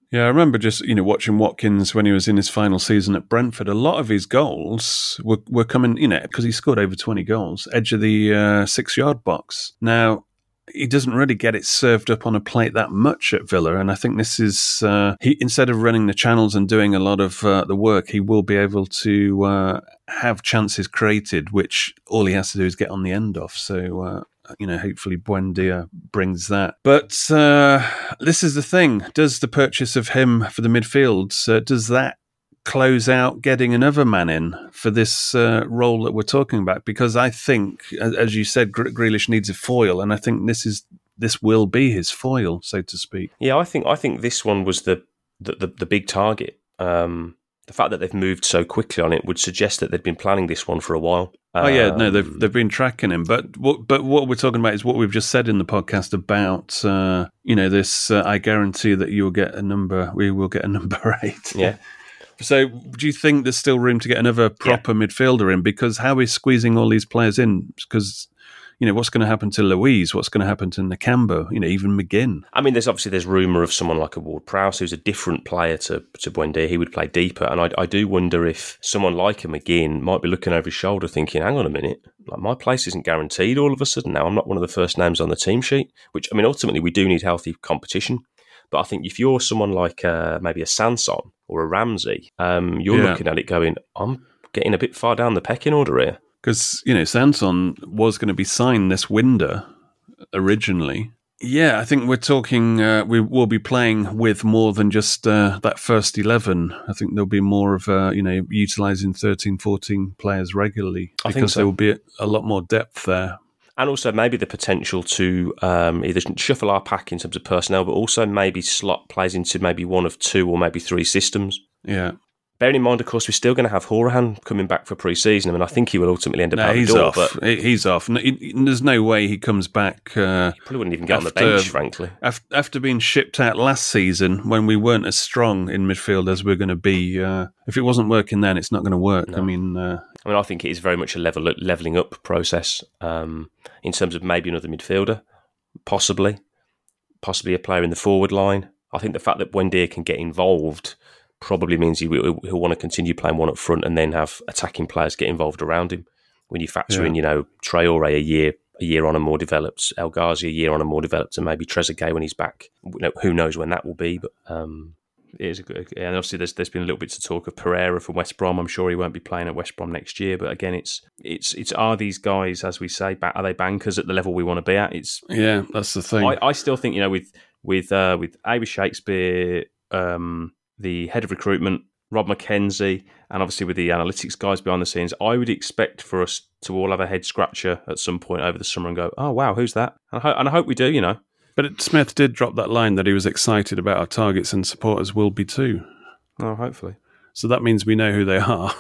Speaker 5: Yeah, I remember just, you know, watching Watkins when he was in his final season at Brentford. A lot of his goals were, were coming, you know, because he scored over twenty goals, edge of the uh, six-yard box. Now, he doesn't really get it served up on a plate that much at Villa, and I think this is, uh, he instead of running the channels and doing a lot of uh, the work, he will be able to uh, have chances created, which all he has to do is get on the end of. So, uh, you know, hopefully Buendia brings that. But uh, this is the thing. Does the purchase of him for the midfield, uh, does that close out getting another man in for this uh, role that we're talking about? Because I think, as you said, Grealish needs a foil, and I think this is this will be his foil, so to speak.
Speaker 11: Yeah, I think I think this one was the the, the, the big target. Um, the fact that they've moved so quickly on it would suggest that they've been planning this one for a while.
Speaker 5: Oh yeah, no, they've they've been tracking him, but what but what we're talking about is what we've just said in the podcast about uh, you know this. Uh, I guarantee that you will get a number. We will get a number eight.
Speaker 11: Yeah.
Speaker 5: So, do you think there's still room to get another proper yeah. midfielder in? Because how is squeezing all these players in? Because you know what's going to happen to Louise? What's going to happen to Nakamba? You know, even McGinn.
Speaker 11: I mean, there's obviously there's rumour of someone like a Ward-Prowse who's a different player to to Buendia. He would play deeper, and I, I do wonder if someone like a McGinn might be looking over his shoulder, thinking, "Hang on a minute, like my place isn't guaranteed all of a sudden. Now I'm not one of the first names on the team sheet." Which I mean, ultimately, we do need healthy competition. But I think if you're someone like uh, maybe a Sanson or a Ramsey, um, you're yeah. looking at it going, I'm getting a bit far down the pecking order here.
Speaker 5: Because, you know, Sanson was going to be signed this window originally. Yeah, I think we're talking, uh, we will be playing with more than just uh, that first eleven. I think there'll be more of, uh, you know, utilising thirteen, fourteen players regularly.
Speaker 11: I
Speaker 5: because
Speaker 11: think so.
Speaker 5: There will be a, a lot more depth there.
Speaker 11: And also maybe the potential to um, either shuffle our pack in terms of personnel, but also maybe slot plays into maybe one of two or maybe three systems.
Speaker 5: Yeah.
Speaker 11: Bearing in mind, of course, we're still going to have Horahan coming back for pre-season. I mean, I think he will ultimately end up
Speaker 5: no,
Speaker 11: out the
Speaker 5: he's
Speaker 11: door.
Speaker 5: Off.
Speaker 11: But
Speaker 5: he's off. No, he, there's no way he comes back. Uh,
Speaker 11: he probably wouldn't even get after, on the bench, frankly.
Speaker 5: After being shipped out last season, when we weren't as strong in midfield as we're going to be, uh, if it wasn't working then, it's not going to work.
Speaker 11: No.
Speaker 5: I mean, uh,
Speaker 11: I mean, I think it is very much a level leveling up process um, in terms of maybe another midfielder, possibly, possibly a player in the forward line. I think the fact that Buendia can get involved probably means he will, he'll want to continue playing one up front and then have attacking players get involved around him. When you factor
Speaker 5: yeah.
Speaker 11: in, you know, Traore a year a year on and more developed, El Ghazi a year on and more developed, and maybe Trezeguet when he's back. You know, who knows when that will be? But um, it is a good. And obviously, there's there's been a little bit to talk of Pereira from West Brom. I'm sure he won't be playing at West Brom next year. But again, it's it's it's are these guys, as we say, are they bankers at the level we want to be at? It's
Speaker 5: yeah, that's the thing.
Speaker 11: I, I still think you know with with uh, with Ava Shakespeare, um, the head of recruitment, Rob McKenzie, and obviously with the analytics guys behind the scenes, I would expect for us to all have a head scratcher at some point over the summer and go, oh, wow, who's that? And I, ho- and I hope we do, you know.
Speaker 5: But Smith did drop that line that he was excited about our targets and supporters will be too.
Speaker 11: Oh, hopefully.
Speaker 5: So that means we know who they are.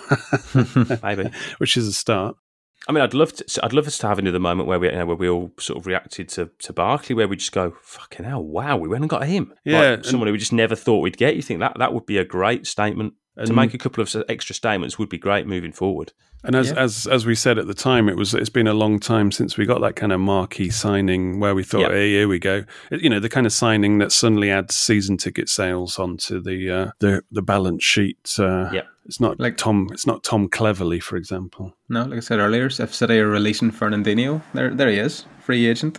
Speaker 11: Maybe.
Speaker 5: Which is a start.
Speaker 11: I mean, I'd love to. I'd love us to have another moment where we, you know, where we all sort of reacted to, to Barkley, where we just go, "Fucking hell, wow, we went and got him."
Speaker 5: Yeah,
Speaker 11: like someone who we just never thought we'd get. You think that that would be a great statement to make a couple of extra statements would be great moving forward.
Speaker 5: And as
Speaker 11: yeah.
Speaker 5: as as we said at the time, it was it's been a long time since we got that kind of marquee signing where we thought, yep. hey, here we go. You know, the kind of signing that suddenly adds season ticket sales onto the uh, the the balance sheet. Uh,
Speaker 11: yep.
Speaker 5: It's not like Tom. It's not Tom Cleverley, for example.
Speaker 7: No, like I said earlier, if City are releasing Fernandinho, there there he is, free agent,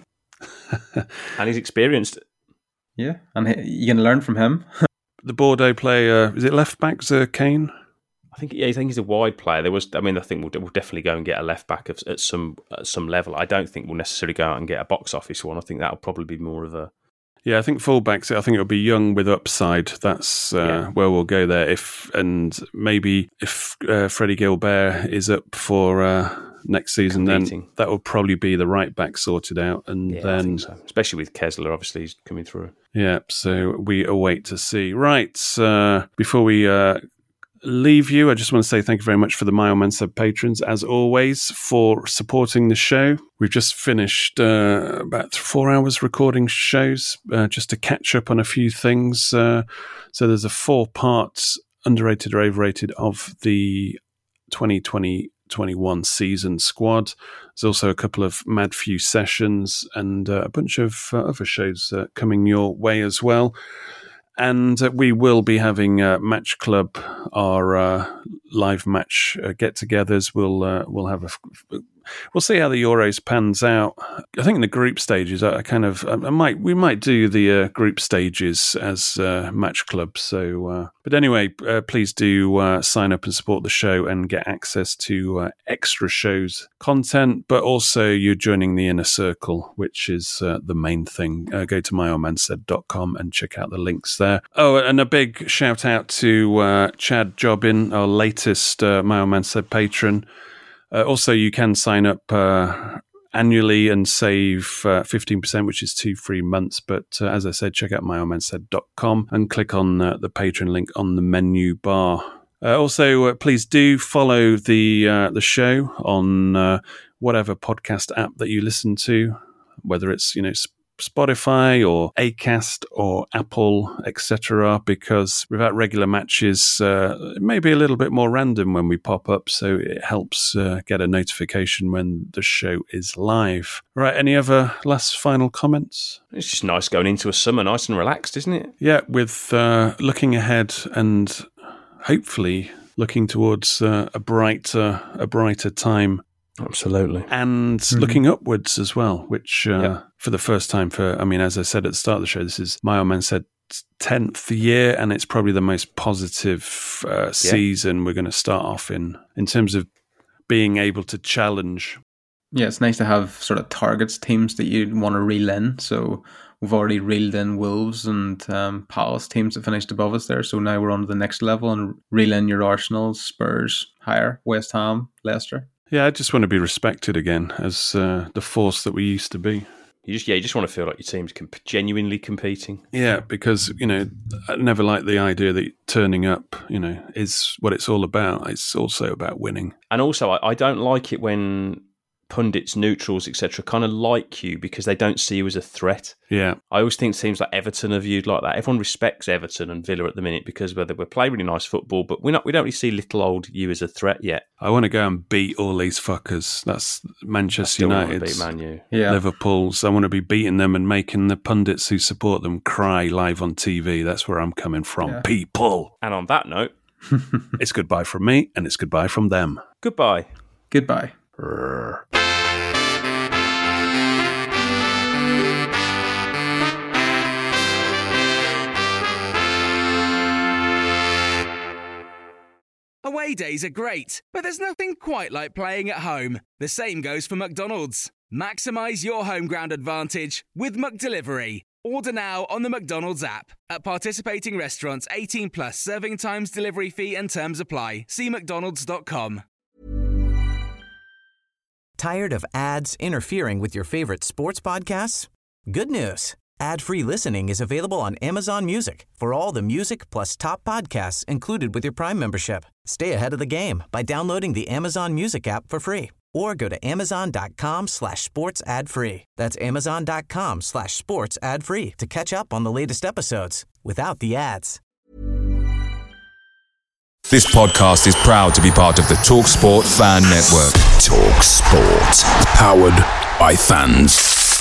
Speaker 11: and he's experienced.
Speaker 7: Yeah, and he, you can learn from him.
Speaker 5: The Bordeaux player, is it left back, Kane?
Speaker 11: I think yeah, I think he's a wide player. There was, I mean, I think we'll, we'll definitely go and get a left back at, at some at some level. I don't think we'll necessarily go out and get a box office one. I think that'll probably be more of a.
Speaker 5: Yeah, I think fullbacks. I think it'll be young with upside. That's uh, yeah. where we'll go there. If and maybe if uh, Freddie Gilbert is up for uh, next season, Competing. then that will probably be the right back sorted out. And
Speaker 11: yeah,
Speaker 5: then,
Speaker 11: I think so. Especially with Kessler, obviously he's coming through.
Speaker 5: Yeah, so we await to see. Right, uh, before we uh, leave you, I just want to say thank you very much for the My Old Man Said patrons, as always, for supporting the show. We've just finished uh, about four hours recording shows uh, just to catch up on a few things. Uh, so there's a four parts underrated or overrated of the twenty twenty twenty-one season squad. There's also a couple of Mad Few sessions and uh, a bunch of uh, other shows uh, coming your way as well. And uh, we will be having uh, Match Club, our uh, live match uh, get-togethers. We'll uh, we'll have a. We'll see how the Euros pans out. I think in the group stages, I kind of, I might, we might do the uh, group stages as uh, Match Club. So, uh, but anyway, uh, please do uh, sign up and support the show and get access to uh, extra shows content. But also, you're joining the inner circle, which is uh, the main thing. Uh, go to my old man said dot com and check out the links there. Oh, and a big shout out to uh, Chad Jobbin, our latest uh, My Old Man Said patron. Uh, also, you can sign up uh, annually and save uh, fifteen percent, which is two free months. But uh, as I said, check out my old man said dot com and click on uh, the Patreon link on the menu bar. Uh, also, uh, please do follow the uh, the show on uh, whatever podcast app that you listen to, whether it's, you know, Spotify or Acast or Apple, et cetera, because without regular matches, uh, it may be a little bit more random when we pop up, so it helps uh, get a notification when the show is live. Right, any other last final comments?
Speaker 6: It's just nice going into a summer, nice and relaxed, isn't it?
Speaker 5: Yeah, with uh, looking ahead and hopefully looking towards uh, a brighter, a brighter time.
Speaker 6: Absolutely.
Speaker 5: And mm-hmm. looking upwards as well, which uh, yep. for the first time for, I mean, as I said at the start of the show, this is My Old Man Said tenth year, and it's probably the most positive uh, yeah. season we're going to start off in, in terms of being able to challenge.
Speaker 7: Yeah, it's nice to have sort of targets, teams that you want to reel in. So we've already reeled in Wolves and um, Palace, teams that finished above us there. So now we're on to the next level and reel in your Arsenal, Spurs, higher, West Ham, Leicester.
Speaker 5: Yeah, I just want to be respected again as uh, the force that we used to be.
Speaker 6: You just, yeah, you just want to feel like your team's comp- genuinely competing.
Speaker 5: Yeah, because, you know, I never liked the idea that turning up, you know, is what it's all about. It's also about winning.
Speaker 6: And also, I, I don't like it when pundits, neutrals, et cetera, kind of like you because they don't see you as a threat.
Speaker 5: Yeah.
Speaker 6: I always think teams like Everton are viewed like that. Everyone respects Everton and Villa at the minute because whether we play really nice football, but we're not, we don't really see little old you as a threat yet.
Speaker 5: I want to go and beat all these fuckers. That's Manchester United,
Speaker 6: beat Man U.
Speaker 5: Yeah. Liverpool's. I want to be beating them and making the pundits who support them cry live on T V. That's where I'm coming from, yeah. People.
Speaker 6: And on that note,
Speaker 5: it's goodbye from me and it's goodbye from them.
Speaker 6: Goodbye.
Speaker 7: Goodbye.
Speaker 5: Rrr.
Speaker 3: Away days are great, but there's nothing quite like playing at home. The same goes for McDonald's. Maximise your home ground advantage with McDelivery. Order now on the McDonald's app. At participating restaurants, eighteen plus, serving times, delivery fee and terms apply. See mcdonalds dot com.
Speaker 10: Tired of ads interfering with your favorite sports podcasts? Good news. Ad-free listening is available on Amazon Music for all the music plus top podcasts included with your Prime membership. Stay ahead of the game by downloading the Amazon Music app for free or go to amazon.com slash sports ad free. That's amazon.com slash sports ad free to catch up on the latest episodes without the ads.
Speaker 1: This podcast is proud to be part of the TalkSport Fan Network. TalkSport. Powered by fans.